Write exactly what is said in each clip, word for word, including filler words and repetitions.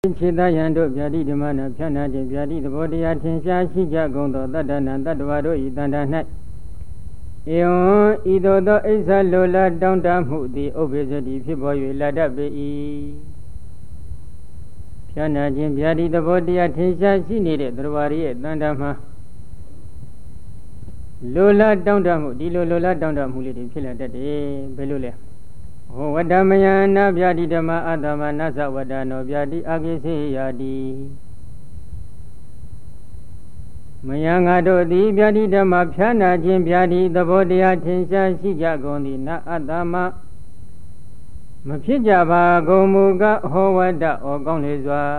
ခြေသားယံတို့ဗျာတိဓမ္မနာဖြန့်နာခြင်းဗျာတိသဘောတရားထင်ရှားရှိကြကုန်သောတတ္တနာတတ္တဝါတို့ဤတန်တာ၌ဧဝံဤသို့သောအိစ္ဆလိုလားတောင်းတမှုသည်ဥပ္ပဇ္ဇတိဖြစ်ပေါ်၍လာတတ်ပေ၏ဖြန့်နာခြင်းဗျာတိသဘောတရားထင်ရှားရှိနေတဲ့သတ္တဝါရဲ့တန်တာမှာလိုလားတောင်းတမှုဒီလိုလိုလားတောင်းတမှုလေးတွေဖြစ်လာတတ်တယ်ဘယ်လိုလဲဟောဝတ္တမယနာဗျာတိဓမ္မအတ္တမနသဝတ္တနောဗျာတိအာကိစေယာတိမယငါတို့သည်ဗျာတိဓမ္မဖြာနာခြင်းဗျာတိသဘောတရားထင်ရှားရှိကြကုန်သည်နအတ္တမမဖြစ်ကြပါကုန်မူကားဟောဝတ္တဩကောင်းလေစွာ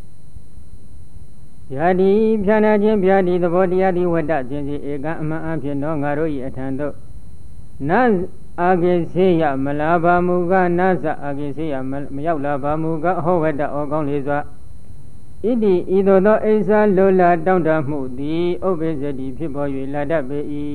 ဗျာတိဖြာနာခြင်းဗျာတိသဘောတရားသည်ဝတ္တခြင်းစီဧကအမှန်အဖြစ်သောငါတို့၏အထံသို့နအာဂိစေယမလာပါမူကနာသအာဂိစေယမရောက်လာပါမူကဟောဝတ္တဩကောင်းလေစွာဣတိဤသို့သောအိစ္ဆာလိုလားတောင်းတမှုသည်ဥပ္ပဇ္ဇတိဖြစ်ပေါ်၍လာတတ်ပေ၏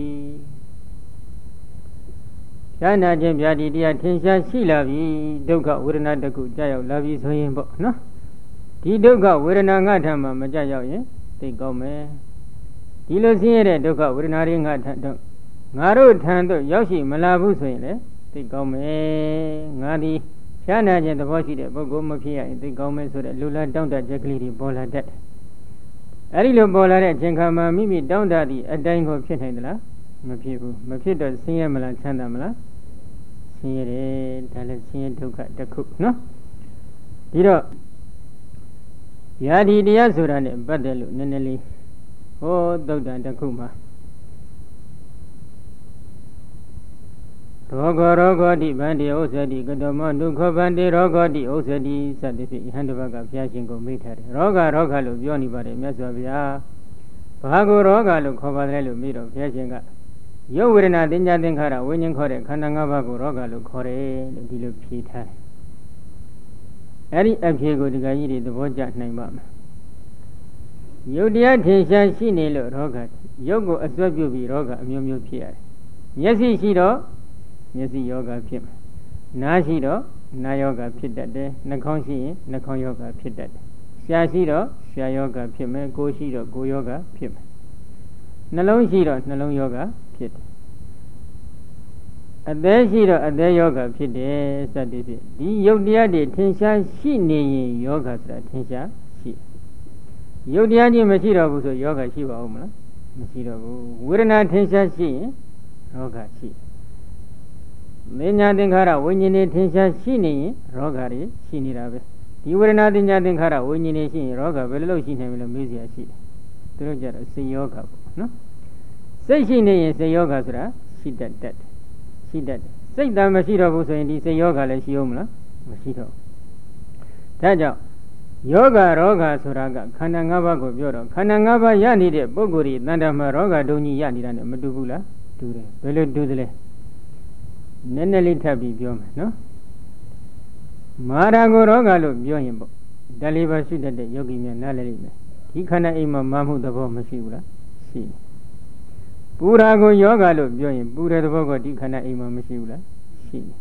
ဖြာနာခြင်းဗျာတိတရားထင်ရှားရှိလာပြီဒုက္ခဝေဒနာတစ်ခုကြာရောက်လာပြီဆိုရင်ပေါ့နော်ဒီဒုက္ခဝေဒနာငါထံမှာမကြာရောက်ရင်သိကောင်းမယ်ဒီလိုဆင်းရဲတဲ့ဒုက္ခဝေဒနာတွေငါထံတော့ငါတို့ထံသို့ရောက်ရှိမလာဘူးဆိုရင်လေသိကောင်းမယ်ငါဒီဖြာနာခြင်းသဘောရှိတဲ့ပုဂ္ဂိုလ်မဖြစ်ရရင်သိကောင်းမယ်ဆိုတဲ့လူလားတောင်းတချက်ကလေးတွေပေါ်လာတတ်တယ်အဲဒီလိုပေါ်လာတဲ့အချိန်ခါမှာမိမိတောင်းတသည့်အတိုင်းကိုဖြစ်နိုင်သလားမဖြစ်ဘူးမဖြစ်တော့ဆင်းရဲမလားချမ်းသာမလားဆင်းရဲတယ်ဒါလည်းဆင်းရဲဒုက္ခတစ်ခုနော်ဒီတော့ယာဒီတရားဆိုတာနဲ့ပတ်သက်လို့နည်းနည်းလေးဟောသုတ်တန်တစ်ခုမှာရောဂရောဂတိဗန္တိဥစ္စတိကတမောဒုက္ခဗန္တိရောဂတိဥစ္စတိစသဖြင့်ယဟန်တပတ်ကဘုရားရှင်ကိုမိထားတယ်ရောဂရောဂလို့ပြောနေပါတယ်မြတ်စွာဘုရားဘာကိုရောဂလို့ခေါ်ပါတယ်လို့မိတော့ဘုရားရှင်ကရုပ်ဝေဒနာသင်္ညာသင်္ခါရဝိညာဉ်ခေါ်တဲ့ခန္ဓာ၅ပါးကိုရောဂလို့ခေါ်တယ်လို့ဒီလိုဖြေထားတယ်အဲ့ဒီအဖြေကိုဒီကကြီးတွေသဘောကျနိုင်ပါမယ်ရုပ်တရားထင်ရှားရှိနေလို့ရောဂရုပ်ကိုအစွဲပြုပြီးရောဂအမျိုးမျိုးဖြစ်ရတယ်မျက်စိရှိတော့မျက်စိယောဂဖြစ်မယ်နားရှိတော့နားယောဂဖြစ်တတ်တယ်နှာခေါင်းရှိရင်နှာခေါင်းယောဂဖြစ်တတ်တယ်ရှားရှိတော့ရှားယောဂဖြစ်မယ်ကိုယ်ရှိတော့ကိုယ်ယောဂဖြစ်မယ်နှလုံးရှိတော့နှလုံးယောဂဖြစ်တယ်အသေးရှိတော့အသေးယောဂဖြစ်တယ်စသဖြင့်ဒီယုတ်တရားတွေထင်ရှားရှိနေရင်ယောဂဆိုတာထင်ရှားရှိယုတ်တရားကြီးမရှိတော့ဘူးဆိုယောဂရှိပါဦးမလားမရှိတော့ဘူးဝေဒနာထင်ရှားရှိရင်ယောဂရှိမညာသင်္ခါရဝိညာဉ်တွေထင်ရှားရှိနေရင်ရောဂါတွေရှိနေတာပဲဒီဝေဒနာသင်ညာသင်္ခါရဝိညာဉ်တွေရှိရင်ရောဂါဘယ်လိုလုပ်ရှိနိုင်မလဲမေးစရာရှိတယ်သူတို့ကြတော့စိတ်ယောဂပေါ့နော်စိတ်ရှိနေရင်စိတ်ယောဂဆိုတာရှိတတ်တတ်ရှိတတ်တယ်စိတ်တမ်းမရှိတော့ဘူးဆိုရင်ဒီစိတ်ယောဂလည်းရှိအောင်မလားမရှိတော့ဒါကြောင့်ယောဂရောဂါဆိုတာကခန္ဓာ၅ပါးကိုပြောတော့ခန္ဓာ၅ပါးရနေတဲ့ပုဂ္ဂိုလ်ဒီတဏ္ဍာမှာရောဂါဒုံကြီးရနေတာနဲ့မတူဘူးလားတူတယ်ဘယ်လိုတူသလဲနည်းနည်းလေးထပ်ပြီးပြောမယ်နော်မာရာကိုရောဂါလို့ပြောရင်ပေါ့ဒါလေးပါရှိတတ်တဲ့ယောဂီများနားလည်လိမ့်မယ်ဒီခန္ဓာအိမ်မှာမာမှုသဘောမရှိဘူးလားရှိတယ်ပူရာကိုယောဂါလို့ပြောရင်ပူတဲ့သဘောကဒီခန္ဓာအိမ်မှာမရှိဘူးလားရှိတယ်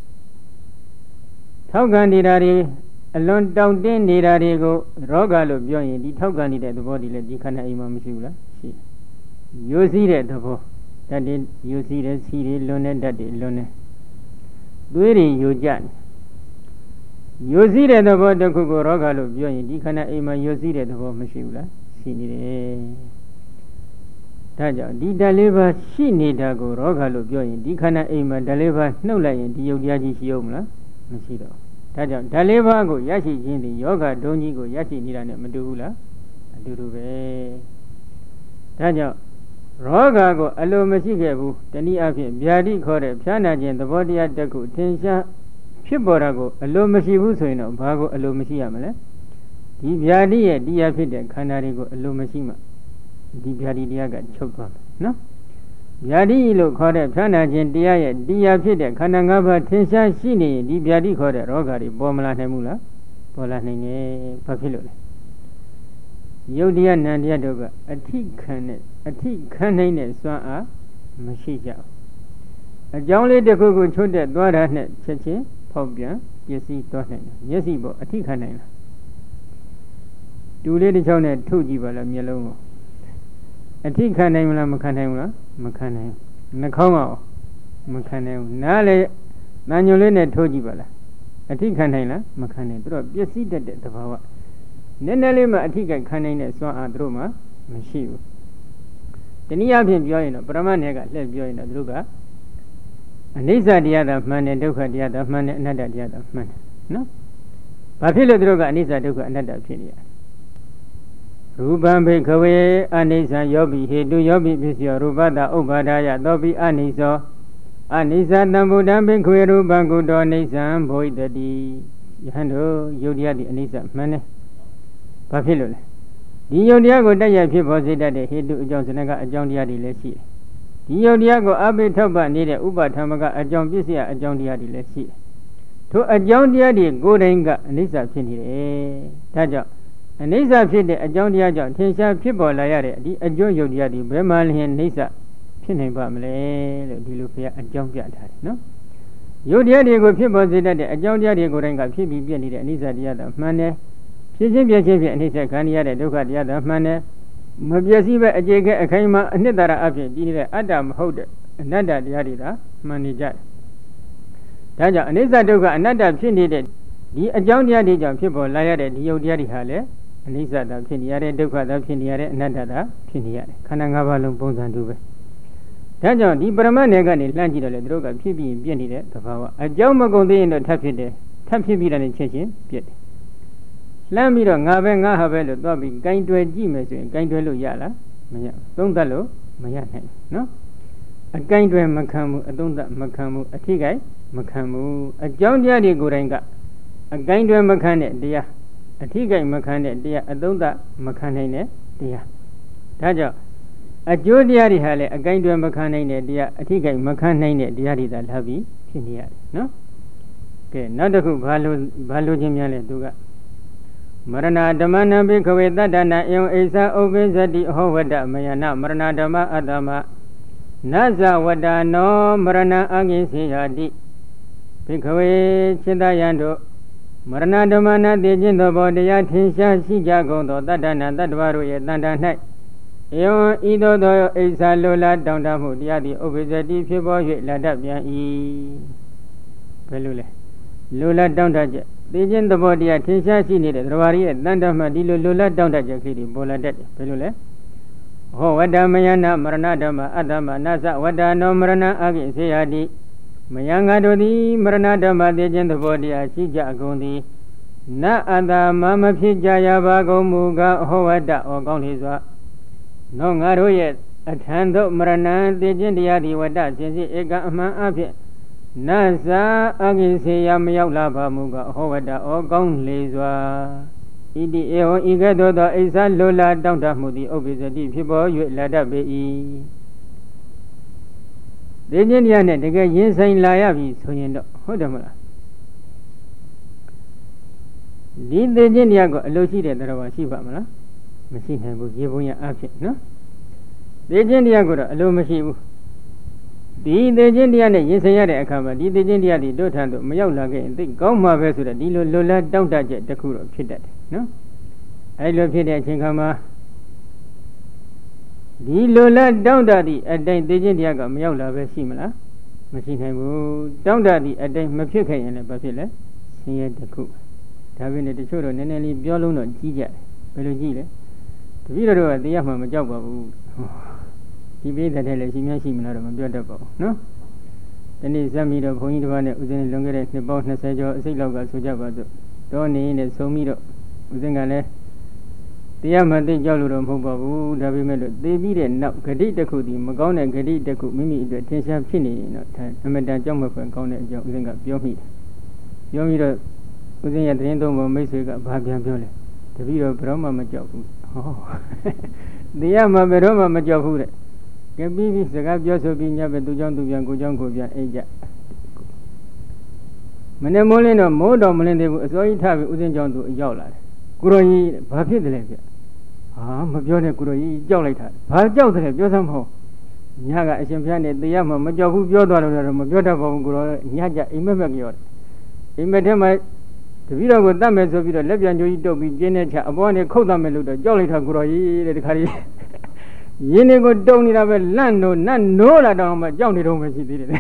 ထောက်ကန်နေတာတွေအလွန်တောင့်တင်းနေတာတွေကိုရောဂါလို့ပြောရင်ဒီထောက်ကန်နေတဲ့သဘောဒီလည်းဒီခန္ဓာအိမ်မှာမရှိဘူးလားရှိတယ်ရိုးစည်းတဲ့သဘောဓာတ်တွေယိုစီးတယ်စီးတယ်လွန်တဲ့ဓာတ်တွေလွန်တယ်သွေးတွေယိုကျတယ်ယိုစီးတဲ့သဘောတစ်ခုကိုရောဂါလို့ပြောရင်ဒီခန္ဓာအိမ်မှာယိုစီးတဲ့သဘောမရှိဘူးလားရှိနေတယ်ဒါကြောင့်ဒီဓာတ်လေးပါးရှိနေတာကိုရောဂါလို့ပြောရင်ဒီခန္ဓာအိမ်မှာဓာတ်လေးပါးနှုတ်လိုက်ရင်ဒီယုတ်တရားကြီးရှိအောင်မလားမရှိတော့ဒါကြောင့်ဓာတ်လေးပါးကိုရရှိခြင်းဒီယောဂဒုံကြီးကိုရရှိနေတာနဲ့မတူဘူးလားအတူတူပဲဒါကြောင့်ရောဂါကိုအလိုမရှိခဲ့ဘူးတနည်းအားဖြင့်ဗျာတိခေါ်တဲ့ဖြာနာခြင်းသဘောတရားတစ်ခုထင်ရှားဖြစ်ပေါ်တာကိုအလိုမရှိဘူးဆိုရင်တော့ဘာကိုအလိုမရှိရမလဲဒီဗျာတိရဲ့တရားဖြစ်တဲ့ခန္ဓာတွေကိုအလိုမရှိမှဒီဗျာတိတရားကချုပ်သွားမယ်နော်ဗျာတိလို့ခေါ်တဲ့ဖြာနာခြင်းတရားရဲ့တရားဖြစ်တဲ့ခန္ဓာ၅ပါးထင်ရှားရှိနေရင်ဒီဗျာတိခေါ်တဲ့ရောဂါတွေပေါ်မလာနိုင်ဘူးလားပေါ်လာနိုင်တယ်ဘာဖြစ်လို့လဲယုတ်တရားနံတရားတို့ကအထိခံတဲ့အထိခံနိုင်တဲ့စွမ်းအားမရှိကြဘူးအကြောင်းလေးတစ်ခုကိုချွတ်တဲ့သွားတာနဲ့ချက်ချင်းဖောက်ပြန်ပျက်စီးသွားနိုင်တယ်မျက်စိပေါ်အထိခံနိုင်လားတူလေးတစ်ချောင်းနဲ့ထုတ်ကြည့်ပါလားမျက်လုံးကိုအထိခံနိုင်မလားမခံနိုင်ဘူးလားမခံနိုင်ဘူးနှာခေါင်းကမခံနိုင်ဘူးနားလေတန်ညွန်လေးနဲ့ထုတ်ကြည့်ပါလားအထိခံနိုင်လားမခံနိုင်သူတို့ပျက်စီးတတ်တဲ့သဘာဝနည်းနည်းလေးမှအထိခံခံနိုင်တဲ့စွမ်းအားသူတို့မှမရှိဘူးတနည်းအားဖြင့်ပြောရင်တော့ပရမတ်နယ်ကလှည့်ပြောရင်တော့သူတို့ကအနိစ္စတရားသာမှန်တယ်ဒုက္ခတရားသာမှန်တယ်အနတ္တတရားသာမှန်တယ်နော်ဘာဖြစ်လို့သူတို့ကအနိစ္စဒုက္ခအနတ္တဖြစ်နေရရူပံဘိခဝေအနိစ္စယောပိဟေတုယောပိပစ္စယောရူပတဥပ္ပါဒယသောပိအနိစ္စအနိစ္စတံဗုဒ္ဓံဘိခဝေရူပံကုတောအနိစ္စံဘိတတိယဟန်တို့ယုတ်တရားဒီအနိစ္စမှန်တယ်ဘာဖြစ်လို့လဲဒီယုတ်တရားကိုတက်ရဖြစ်ပေါ်စေတတ်တဲ့ဟေတုအကြောင်းစနကအကြောင်းတရားတွေလည်းရှိတယ်ဒီယုတ်တရားကိုအဘိထောက်ပနေတဲ့ဥပထမကအကြောင်းပစ္စယအကြောင်းတရားတွေလည်းရှိတယ်ထိုအကြောင်းတရားတွေကိုယ်တိုင်ကအနိစ္စဖြစ်နေတယ်ဒါကြောင့်အနိစ္စဖြစ်တဲ့အကြောင်းတရားကြောင့်ထင်ရှားဖြစ်ပေါ်လာရတဲ့ဒီအကျိုးယုတ်တရားတွေဘယ်မှလျင်နိစ္စဖြစ်နိုင်ပါမလဲလို့ဒီလိုဘုရားအကြောင်းပြထားတယ်နော်ယုတ်တရားတွေကိုဖြစ်ပေါ်စေတတ်တဲ့အကြောင်းတရားတွေကိုယ်တိုင်ကဖြစ်ပြီးပြည့်နေတဲ့အနိစ္စတရားသာမှန်တယ်ဖြစ်ခြင်းပြည့်ခြင်းဖြင့်အနိစ္စခံရတဲ့ဒုက္ခတရားသာမှန်တယ်မပြည့်စည်ပဲအကျေကဲအခိုင်အမာအနှစ်သာရအဖြစ်ပြီးနေတဲ့အတ္တမဟုတ်တဲ့အနတ္တတရားတွေသာမှန်နေကြတယ်ဒါကြောင့်အနိစ္စဒုက္ခအနတ္တဖြစ်နေတဲ့ဒီအကြောင်းတရားတွေကြောင့်ဖြစ်ပေါ်လာရတဲ့ဒီယုတ်တရားတွေဟာလည်းအနိစ္စသာဖြစ်နေရတယ်ဒုက္ခသာဖြစ်နေရတယ်အနတ္တသာဖြစ်နေရတယ်ခန္ဓာ၅ပါးလုံးပုံစံတူပဲဒါကြောင့်ဒီပရမတ်နယ်ကနေလှမ်းကြည့်တော့လေသူတို့ကဖြစ်ပြီးပြည့်နေတဲ့သဘာဝအကြောင်းမကုန်သေးရင်တော့ထပ်ဖြစ်တယ်ထပ်ဖြစ်ပြီးတဲ့ချက်ချင်းပြည့်တယ်လှမ်းပြီးတော့ငါပဲငါဟာပဲလို့သွားပြီးဂိုင်းတွယ်ကြည့်မယ်ဆိုရင်ဂိုင်းတွယ်လို့ရလားမရဘူးသုံးသပ်လို့မရနိုင်ဘူးနော်အဂိုင်းတွယ်မခံဘူးအသုံးသပ်မခံဘူးအထိဂိုင်းမခံဘူးအကြောင်းတရားတွေကိုယ်တိုင်ကအဂိုင်းတွယ်မခံတဲ့တရားအထိကိမခံတဲ့တရားအသုံးသမခံနိုင်တဲ့တရားဒါကြောင့်အကျိုးတရားတွေဟာလည်းအကိုင်းတွယ်မခံနိုင်တဲ့တရားအထိကိမခံနိုင်တဲ့တရားတွေသာလာပြီးဖြစ်နေရတယ်နော်ကဲနောက်တစ်ခုဘာလို့ဘာလို့ချင်းများလဲသူကမရဏဓမ္မနံဘိခဝေတတ္တနာယံအိသဥပိသတိအဟောဝတ္တမယနာမရဏဓမ္မအတ္တမနဇဝတ္တနောမရဏအငိစေယတိဘိခဝေจิตယံတို့မရဏဓမ္မနာသိခြင်းသောဘောတရားထင်ရှားရှိကြကုန်သောတတ္တနာတတ္တဝါတို့ရဲ့တန်တာ၌ဧဝံဤသို့သောအိဆာလိုလားတောင်းတမှုတရားသည်ဥပ္ပဇ္ဇတိဖြစ်ပေါ်၍လာတတ်ပြန်၏ဘယ်လိုလဲလိုလားတောင်းတချက်သိခြင်းသဘောတရားထင်ရှားရှိနေတဲ့တတ္တဝါရဲ့တန်တာမှဒီလိုလိုလားတောင်းတချက်ကလေးတွေပေါ်လာတတ်တယ်ဘယ်လိုလဲဟောဝတ္တမယနာမရဏဓမ္မအတ္တမနသဝတ္တနောမရဏအဂိစေယတိမယံငါတို့သည်မရဏဓမ္မသိခြင်းသဘောတရားရှိကြကုန်သည်နအတ္တမမဖြစ်ကြရပါကုန်မူကားဟောဝတ္တဩကောင်းလေစွာနောငါတို့ရဲ့အထံသို့မရဏသိခြင်းတရားဒီဝတ္တစင်စစ်ဧကအမှန်အဖြစ်နသအဂိစေယမရောက်လာပါမူကားဟောဝတ္တဩကောင်းလေစွာဣတိဧဝံဤကဲ့သို့သောအိဆာလိုလာတောင်းတမှုသည်ဥပ္ပဇ္ဇတိဖြစ်ပေါ်၍လာတတ်ပေ၏သိခြင်းတရားနဲ့တကယ်ရင်ဆိုင်လာရပြီဆိုရင်တော့ဟုတ်တယ်မလားဒီသိခြင်းတရားကိုအလိုရှိတဲ့တရားရှိပါမလားမရှိနိုင်ဘူးရေပုံရအဖြစ်နော်သိခြင်းတရားကိုတော့အလိုမရှိဘူးဒီသိခြင်းတရားနဲ့ရင်ဆိုင်ရတဲ့အခါမှာဒီသိခြင်းတရားတွေတို့ထံသို့မရောက်လာခဲ့ရင်သိကောင်းမှာပဲဆိုတော့ဒီလိုလိုလားတောင့်တချက်တစ်ခုတော့ဖြစ်တတ်တယ်နော်အဲလိုဖြစ်တဲ့အချိန်ခါမှာဒီလိုလားတောင့်တသည့်အတိုင်းသိခြင်းတရားကမရောက်လာပဲရှိမလားမရှိနိုင်ဘူးတောင့်တသည့်အတိုင်းမဖြစ်ခဲ့ရင်လည်းဘာဖြစ်လဲဆင်းရဲတစ်ခုဒါပေမဲ့တချို့တော့နည်းနည်းလေးပြောလုံးတော့ကြီးကြတယ်ဘယ်လိုကြီးလဲတပည့်တော်တို့ကတရားမှမကြောက်ပါဘူးဒီပိဋကတဲ့လည်းရှိများရှိမလားတော့မပြောတတ်ပါဘူးနော်ဒီနေ့ဇက်မီတော့ဘုန်းကြီးတစ်ပါးနဲ့ဦးဇင်းလွန်ခဲ့တဲ့နှစ်ပေါင်းနှစ်ဆယ်ကျော်အစိတ်လောက်ကဆိုကြပါစို့တော့နေနဲ့ဆုံးပြီးတော့ဦးဇင်းကလည်းတရားမှသိကြောက်လို့တော့မဟုတ်ပါဘူးဒါပေမဲ့လို့သိပြီးတဲ့နောက်ဂတိတစ်ခုဒီမကောင်းတဲ့ဂတိတစ်ခုမိမိအတွက်ထင်ရှားဖြစ်နေရင်တော့အမတန်ကြောက်မဖွယ်ကောင်းတဲ့အကြောင်းဦးဇင်းကပြောမိတယ်ပြောပြီးတော့ဦးဇင်းရဲ့သတင်းသုံးပုံမိတ်ဆွေကဘာပြန်ပြောလဲတပည့်တော်ဘယ်တော့မှမကြောက်ဘူးဟောတရားမှဘယ်တော့မှမကြောက်ဘူးတဲ့ကဲပြီးပြီးစကားပြောဆိုပြီးညပဲသူเจ้าသူပြန်ကိုเจ้าကိုပြန်အိတ်ကြမနေ့မိုးလင်းတော့မိုးတော်မလင်းသေးဘူးအစောကြီးထပြီးဦးဇင်းเจ้าသူရောက်လာတယ်ကိုရောကြီးဘာဖြစ်တယ်လဲဗျဟာမပြောနဲ့ကိုရောကြီးကြောက်လိုက်တာဘာကြောက်တယ်ပြောစမ်းမဟုတ်ညကအရှင်ဘုရားနဲ့တရားမှမကြောက်ဘူးပြောသွားလို့တော့မပြောတတ်ပါဘူးကိုရောညကြအိမ်မက်မက်ကြောက်တယ်အိမ်မက်ထဲမှာတပည့်တော်ကိုတတ်မယ်ဆိုပြီးတော့လက်ပြန်ကြိုးကြီးတုပ်ပြီးပြင်းတဲ့ချအပေါ်ကနေခုတ်တတ်မယ်လို့တော့ကြောက်လိုက်တာကိုတော်ကြီးတဲ့တခါကြီးရင်းနေကိုတုံနေတာပဲလန့်နိုးနတ်နိုးလာတော့မှကြောက်နေတော့မှရှိသေးတယ်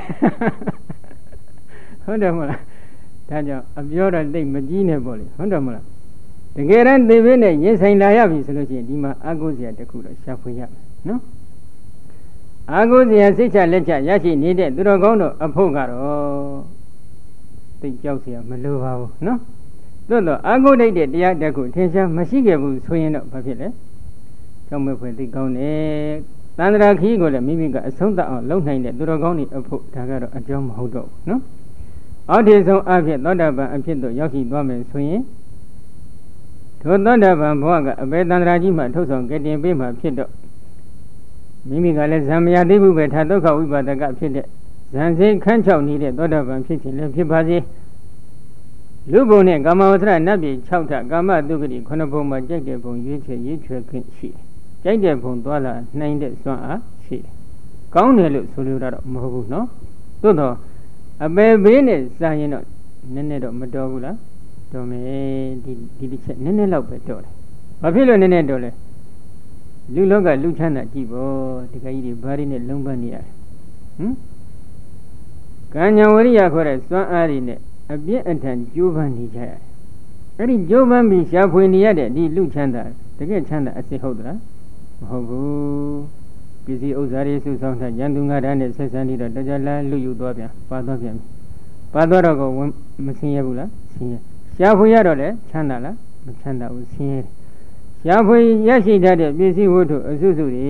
ဟုတ်တယ်မလားဒါကြောင့်အပြောတော့တိတ်မကြီးနဲ့ပေါ့လေဟုတ်တယ်မလားတကယ်တမ်းသေဘေးနဲ့ရင်ဆိုင်လာရပြီဆိုလို့ရှိရင်ဒီမှာအာကိုစရာတစ်ခုတော့ရှာဖွေရမယ်နော်အာကိုစရာစိတ်ချလက်ချရရှိနေတဲ့သူတော်ကောင်းတို့အဖို့ကတော့သိကြောက်စရာမလိုပါဘူးနော်သို့တော့အာကိုတိတ်တဲ့တရားတစ်ခုထင်ရှားမရှိခဲ့ဘူးဆိုရင်တော့ဘာဖြစ်လဲကြောက်မဲ့ဖွယ်သိကောင်းတယ်သန္တရာခီးကိုလည်းမိမိကအဆုံးသတ်အောင်လုပ်နိုင်တဲ့သူတော်ကောင်းတွေအဖို့ဒါကတော့အကြောင်းမဟုတ်တော့ဘူးနော်အောက်ထည်ဆုံးအဖြစ်သောတာပန်အဖြစ်သို့ရောက်ရှိသွားမယ်ဆိုရင်ထိုသောတာပန်ဘဝကအဘေသန္တရာကြီးမှထုတ်ဆောင်ကဲတင်ပေးမှဖြစ်တော့မိမိကလည်းဇံမရသေးဘူးပဲထာဒုက္ခဝိပါဒကဖြစ်တဲ့ဇံစိခန်းချောက်နေတဲ့သောတာပန်ဖြစ်ခြင်းလည်းဖြစ်ပါစေလူဘုံနဲ့ကာမဝဆရနတ်ပြည်၆ထကာမတုဂတိခုနှစ်ဘုံမှာကြိုက်တဲ့ဘုံရွေးချယ်ရွေးချယ်ခွင့်ရှိတယ်ကြိုက်တဲ့ဘုံသွားလာနိုင်တဲ့စွမ်းအားရှိတယ်ကောင်းတယ်လို့ဆိုလိုတာတော့မဟုတ်ဘူးနော်သို့တော့အပေဘေးနဲ့စာရင်တော့နည်းနည်းတော့မတော်ဘူးလားတော်မယ်ဒီဒီတစ်ချက်နည်းနည်းလောက်ပဲတော်တယ်ဘာဖြစ်လို့နည်းနည်းတော်လဲလူလောကလူချမ်းသာကြည့်ပေါ့ဒီကကြီးတွေဘာတွေနဲ့လုံးပန်းနေရတယ်ဟမ်ကံညာဝရိယခေါ်တဲ့စွမ်းအားတွေနဲ့အပြည့်အထန်ကြိုးပမ်းနေကြရတယ်အဲ့ဒီကြိုးပမ်းပြီးရှားဖွေနေရတဲ့ဒီလူချမ်းသာတကယ်ချမ်းသာအစစ်ဟုတ်သလားမဟုတ်ဘူးပစ္စည်းဥစ္စာတွေစုဆောင်ထားရန်သူငါးဓာတ်နဲ့ဆက်ဆံနေတော့တကြလားလူယူသွားပြန်ပါသွားပြန်ပါသွားတော့ကိုမဆင်းရဲဘူးလားဆင်းရဲရှားဖွေရတော့လေချမ်းသာလားမချမ်းသာဘူးဆင်းရဲရှားဖွေရရှိတတ်တဲ့ပစ္စည်းဝတ္ထုအစုစုတွေ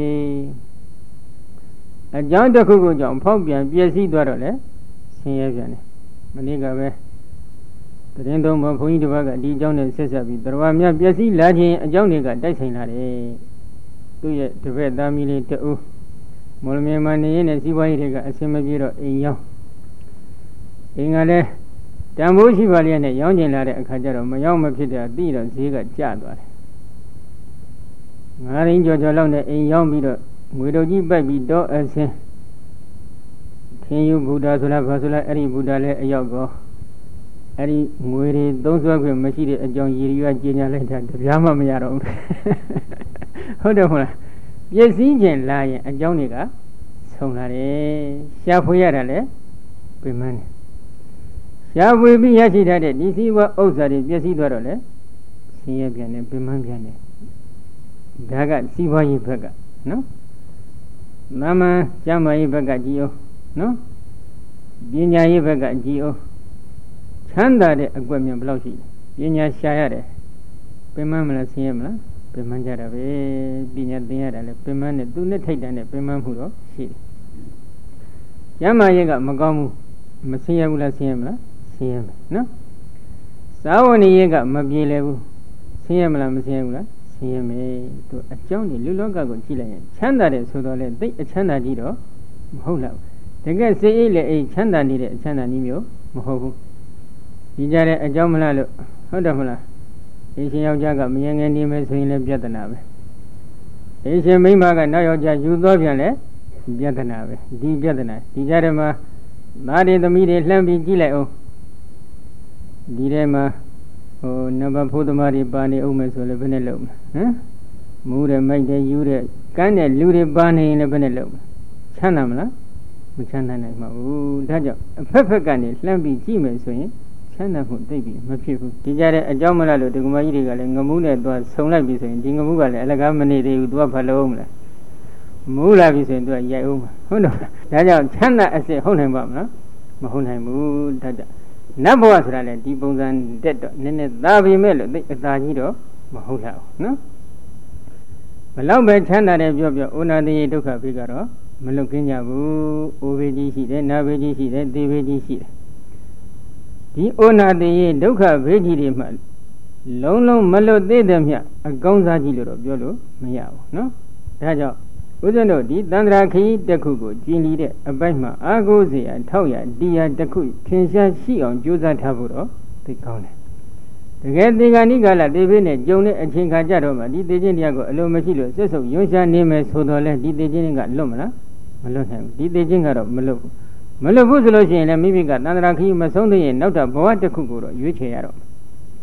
အကြောင်းတစ်ခုခုကြောင့်ဖောက်ပြန်ပျက်စီးသွားတော့လေဆင်းရဲပြန်တယ်မနေ့ကပဲတရင်တော်ဘုန်းကြီးတစ်ပါးကဒီအကြောင်းနဲ့ဆက်ဆက်ပြီးတရားများပျက်စီးလာခြင်းအကြောင်းတွေကတိုက်ဆိုင်လာတယ်သူ့ရဲ့တပည့်သားမီးလေးတူမော်လမြိုင်မှာနေရင်းနဲ့စီးပွားရေးတွေကအဆင်မပြေတော့အိမ်ရောက်အိမ်ကလည်းတန်ဖိုးရှိပါလျက်နဲ့ရောင်းကျင်လာတဲ့အခါကျတော့မရောက်မဖြစ်တဲ့အတိတော့ဈေးကကျသွားတယ်ငါးရင်းကျော်ကျော်လောက်နဲ့အိမ်ရောက်ပြီးတော့ငွေတော်ကြီးပိုက်ပြီးတော့အဆင်းထင်းယူဘုရားဆိုလားဘာဆိုလားအဲ့ဒီဘုရားလည်းအရောက်ကောအဲ့ဒီငွေတွေသုံးစွဲခွင့်မရှိတဲ့အကြောင်းရည်ရွယ်ကြေညာလိုက်တာတပြားမှမရတော့ဘူးဟုတ်တယ်မဟုတ်လားပျက်စီးခြင်းလာရင်အကြောင်းတွေကဆုံးလာတယ်ရှားဖွေရတာလေပြင်မှန်းတယ်ရှားဖွေပြီးရရှိထားတဲ့ဒီစည်းဝါဥစ္စာတွေပျက်စီးသွားတော့လေဆင်းရဲပြန်တယ်ပြင်မှန်းပြန်တယ်ဒါကစီးပွားရေးဘက်ကနော်နာမန်ကျမ်းမာရေးဘက်ကကြည်အောင်နော်ပညာရေးဘက်ကကြည်အောင်ချမ်းသာတဲ့အကွက်မြန်ဘယ်လောက်ရှိလဲပညာရှားရတယ်ပင်မမလားဆင်းရဲမလားပင်မကြတာပဲပညာသင်ရတာလေပင်မနဲ့သူနဲ့ထိတ်တန်းနဲ့ပင်မမှုတော့ရှိတယ်ကျမ်းမာရေးကမကောင်းဘူးမဆင်းရဲဘူးလားဆင်းရဲမလားဆင်းရဲမယ်နော်စာဝဏီရေးကမပြေလည်ဘူးဆင်းရဲမလားမဆင်းရဲဘူးလားဆင်းရဲမယ်သူအကြောင်းဒီလူလောကကိုကြည့်လိုက်ရင်ချမ်းသာတယ်ဆိုတော့လေသိအချမ်းသာကြီးတော့မဟုတ်လားတကယ်စိတ်အိတ်လေအိတ်ချမ်းသာနေတဲ့အချမ်းသာနည်းမျိုးမဟုတ်ဘူးဒီကြတဲ့အကြောင်းမလားလို့ဟုတ်တယ်မလားအရှင်ယောက်ျားကမယငယ်နေမယ်ဆိုရင်လည်းပြဿနာပဲအရှင်မိန်းမကနောက်ယောက်ျားယူသွားပြန်လဲပြဿနာပဲဒီပြဿနာဒီကြတဲ့မှာသားတွေသမီးတွေလှမ်းပြီးကြည့်လိုက်အောင်ဒီထဲမှာဟိုနံပါတ်ဖို့သမားတွေပါနေအောင်မယ်ဆိုလည်းဘယ်နဲ့လုပ်မလဲဟမ်မူးတယ်မိုက်တယ်ယူတယ်ကန်းတယ်လူတွေပါနေရင်လည်းဘယ်နဲ့လုပ်မလဲချမ်းသာမလားမချမ်းသာနိုင်ပါဘူးဒါကြောင့်အဖက်ဖက်ကနေလှမ်းပြီးကြည့်မယ်ဆိုရင်ချမ်းသာမှုသိပြီမဖြစ်ဘူးဒီကြတဲ့အကြောင်းမလားလို့ဒီကမကြီးတွေကလည်းငမှုနဲ့သွားဆုံလိုက်ပြီဆိုရင်ဒီငမှုကလည်းအလကားမနေသေးဘူးသူကဘာလို့မလဲမူးလာပြီဆိုရင်သူကရိုက်အောင်မှာဟုတ်တော့ဒါကြောင့်ချမ်းသာအစစ်ဟုတ်နိုင်ပါမလားမဟုတ်နိုင်ဘူးဒါကြောင့်နတ်ဘဝဆိုတာလည်းဒီပုံစံတက်တော့နည်းနည်းသာပြီမဲ့လို့သိအသာကြီးတော့မဟုတ်တော့နော်ဘလောက်ပဲချမ်းသာတယ်ပြောပြောဩနာတိဒုက္ခဘေးကတော့မလွတ်ကင်းကြဘူးအိုဘေးကြီးရှိတယ်နာဘေးကြီးရှိတယ်သေဘေးကြီးရှိတယ်ဒီဩနာတိဒုက္ခဘေးကြီးတွေမှလုံးလုံးမလွတ်သေးတဲ့မြအကောင်းစားကြီးလို့တော့ပြောလို့မရဘူးနော်ဒါကြောင့်ဦးဇင်းတို့ဒီသန္တရာခရီးတစ်ခုကိုကျင်းလီတဲ့အပိုင်းမှာအာကိုးစရာထောက်ရတရားတစ်ခုထင်ရှားရှိအောင်ကြိုးစားထားဖို့တော့သိကောင်းတယ်တကယ်ဒီကဏိကလာတေဖေးနဲ့ကြုံတဲ့အချိန်ခါကြတော့မှဒီသေခြင်းတရားကိုအလိုမရှိလို့ဆက်ဆုပ်ရွံ့ရှားနေမယ်ဆိုတော့လေဒီသေခြင်းကလွတ်မလားမလွတ်နိုင်ဘူးဒီသေခြင်းကတော့မလွတ်ဘူးမလွတ်ဘူးဆိုလို့ရှိရင်လည်းမိမိကသန္တရာခရီးမဆုံးသေးရင်နောက်တာဘဝတစ်ခုကိုတော့ရွေးချယ်ရတော့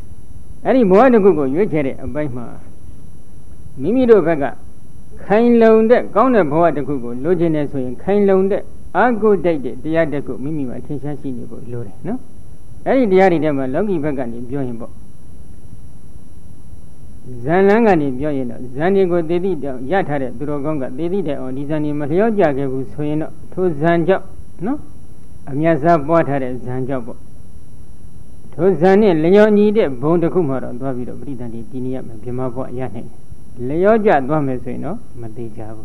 အဲ့ဒီဘဝတစ်ခုကိုရွေးချယ်တဲ့အပိုင်းမှာမိမိတို့ဘက်ကခိုင်လုံတဲ့ကောင်းတဲ့ဘဝတစ်ခုကိုလိုချင်နေဆိုရင်ခိုင်လုံတဲ့အာဟုတိုက်တဲ့တရားတစ်ခုမိမိမှာထင်ရှားရှိနေဖို့လိုတယ်နော်အဲ့ဒီတရားတွေထဲမှာလောကီဘက်ကနေပြောရင်ပေါ့ဇန်လန်းကနေပြောရင်တော့ဇန်ဒီကိုသေတိတောင်ရထားတဲ့သူတော်ကောင်းကသေတိတဲ့အောင်ဒီဇန်ဒီမလျော့ကြခဲ့ဘူးဆိုရင်တော့ထိုဇန်ကြောင့်နော်အမြတ်စားပွားထားတဲ့ဇန်ကြောင့်ပေါ့ထိုဇန်နဲ့လျော့ညီတဲ့ဘုံတစ်ခုမှတော့သွားပြီးတော့ပရိသတ်ဒီဒီနေ့ရမယ်ပြမဘွားရနိုင်တယ်လျော့ကြသွားမယ်ဆိုရင်တော့မသေးကြဘူး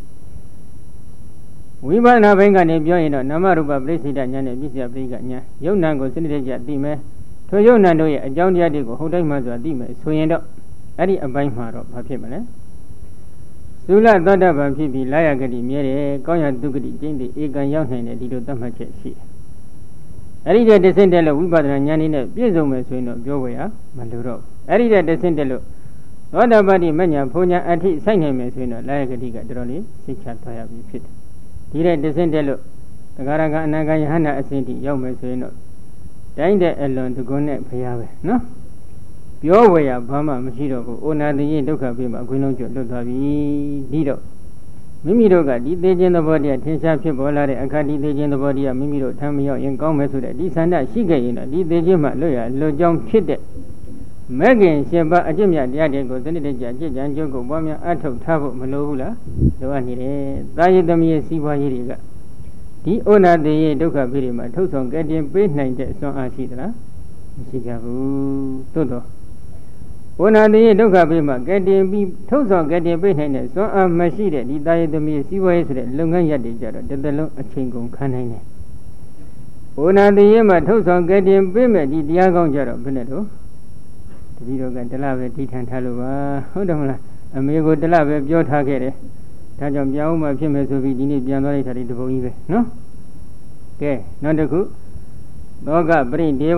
ဝိပဿနာဘိုင်းကနေပြောရင်တော့နာမရူပပရိစ္ဆေဒဉာဏ်နဲ့ပြည့်စုံပရိက္ခဉာဏ်ယုံနာကိုစနစ်တကျသိမယ်ထိုယုံနာတို့ရဲ့အကြောင်းတရားတွေကိုဟုတ်တိုင်းမှဆိုတာသိမယ်ဆိုရင်တော့အဲ့ဒီအပိုင်းမှာတော့ဘာဖြစ်မလဲသုလသောတပန်ဖြစ်ပြီးလာယဂတိမြဲတယ်ကောင်းရတုဂတိကျင့်တဲ့ဧကံရောက်နိုင်တဲ့ဒီလိုသတ်မှတ်ချက်ရှိတယ်အဲ့ဒီတဲ့တဆင့်တက်လို့ဝိပဿနာဉာဏ်နည်းနဲ့ပြည့်စုံမယ်ဆိုရင်တော့ပြောဝယ်ရမလိုတော့အဲ့ဒီတဲ့တဆင့်တက်လို့သောတာပတိမညာဘုံညာအထိဆိုင်နိုင်မယ်ဆိုရင်တော့လာယဂတိကတော်တော်လေးစိတ်ချသွားရပြီဖြစ်တယ်ဒီတဲ့တဆင့်တက်လို့သဂရကအနာဂယဟန္တာအစဉ်ထိရောက်မယ်ဆိုရင်တော့တိုင်းတဲ့အလွန်တကွန်းနဲ့ဖျားပဲနော်ပြောဝယ်ရဘာမှမရှိတော့ဘူးအိုနာတိယဒုက္ခပြေမှာအခွင့်လုံးကျွတ်လွတ်သွားပြီဒီတော့မိမိတို့ကဒီသေးခြင်းသဘောတရားထင်ရှားဖြစ်ပေါ်လာတဲ့အခါဒီသေးခြင်းသဘောတရားမိမိတို့ထမ်းမရောက်ရင်ကောင်းမယ်ဆိုတဲ့ဒီဆန္ဒရှိခဲ့ရင်တော့ဒီသေးခြင်းမှလွတ်ရလွတ်ကြောင်းဖြစ်တဲ့မဲခင်ရှင်ပါအကျင့်မြတ်တရားတွေကိုစနစ်တကျအကျင့်ကြံကြုတ်ကိုပွားများအထောက်ထားဖို့မလိုဘူးလားလိုအပ်နေတယ်တာယသမီးရဲ့စီးပွားရေးတွေကဒီအိုနာတိယဒုက္ခပြေမှာထုတ်ဆောင်ကဲတင်ပေးနိုင်တဲ့စွမ်းအားရှိသလားမရှိကြဘူးသို့တော့ဝိနာတိယဒုက္ခပြေမှာကဲတင်ပြီးထုတ်ဆောင်ကဲတင်ပေးနိုင်တဲ့စွမ်းအားမရှိတဲ့ဒီတာယသမီးစီးပွားရေးဆိုတဲ့လုပ်ငန်းရပ်တွေကြတော့တစ်သက်လုံးအချိန်ကုန်ခံနိုင်တယ်ဝိနာတိယမှာထုတ်ဆောင်ကဲတင်ပေးမဲ့ဒီတရားကောင်းကြတော့ဘယ်နဲ့တော့တပည့်တော်ကတလပဲထိထန်ထားလို့ပါဟုတ်တယ်မလားအမေကိုတလပဲပြောထားခဲ့တယ်ဒါကြောင့်ပြောင်းမှဖြစ်မယ်ဆိုပြီးဒီနေ့ပြန်သွားလိုက်တာဒီတပုံကြီးပဲနော်ကဲနောက်တစ်ခုသောကပရိဒေဝ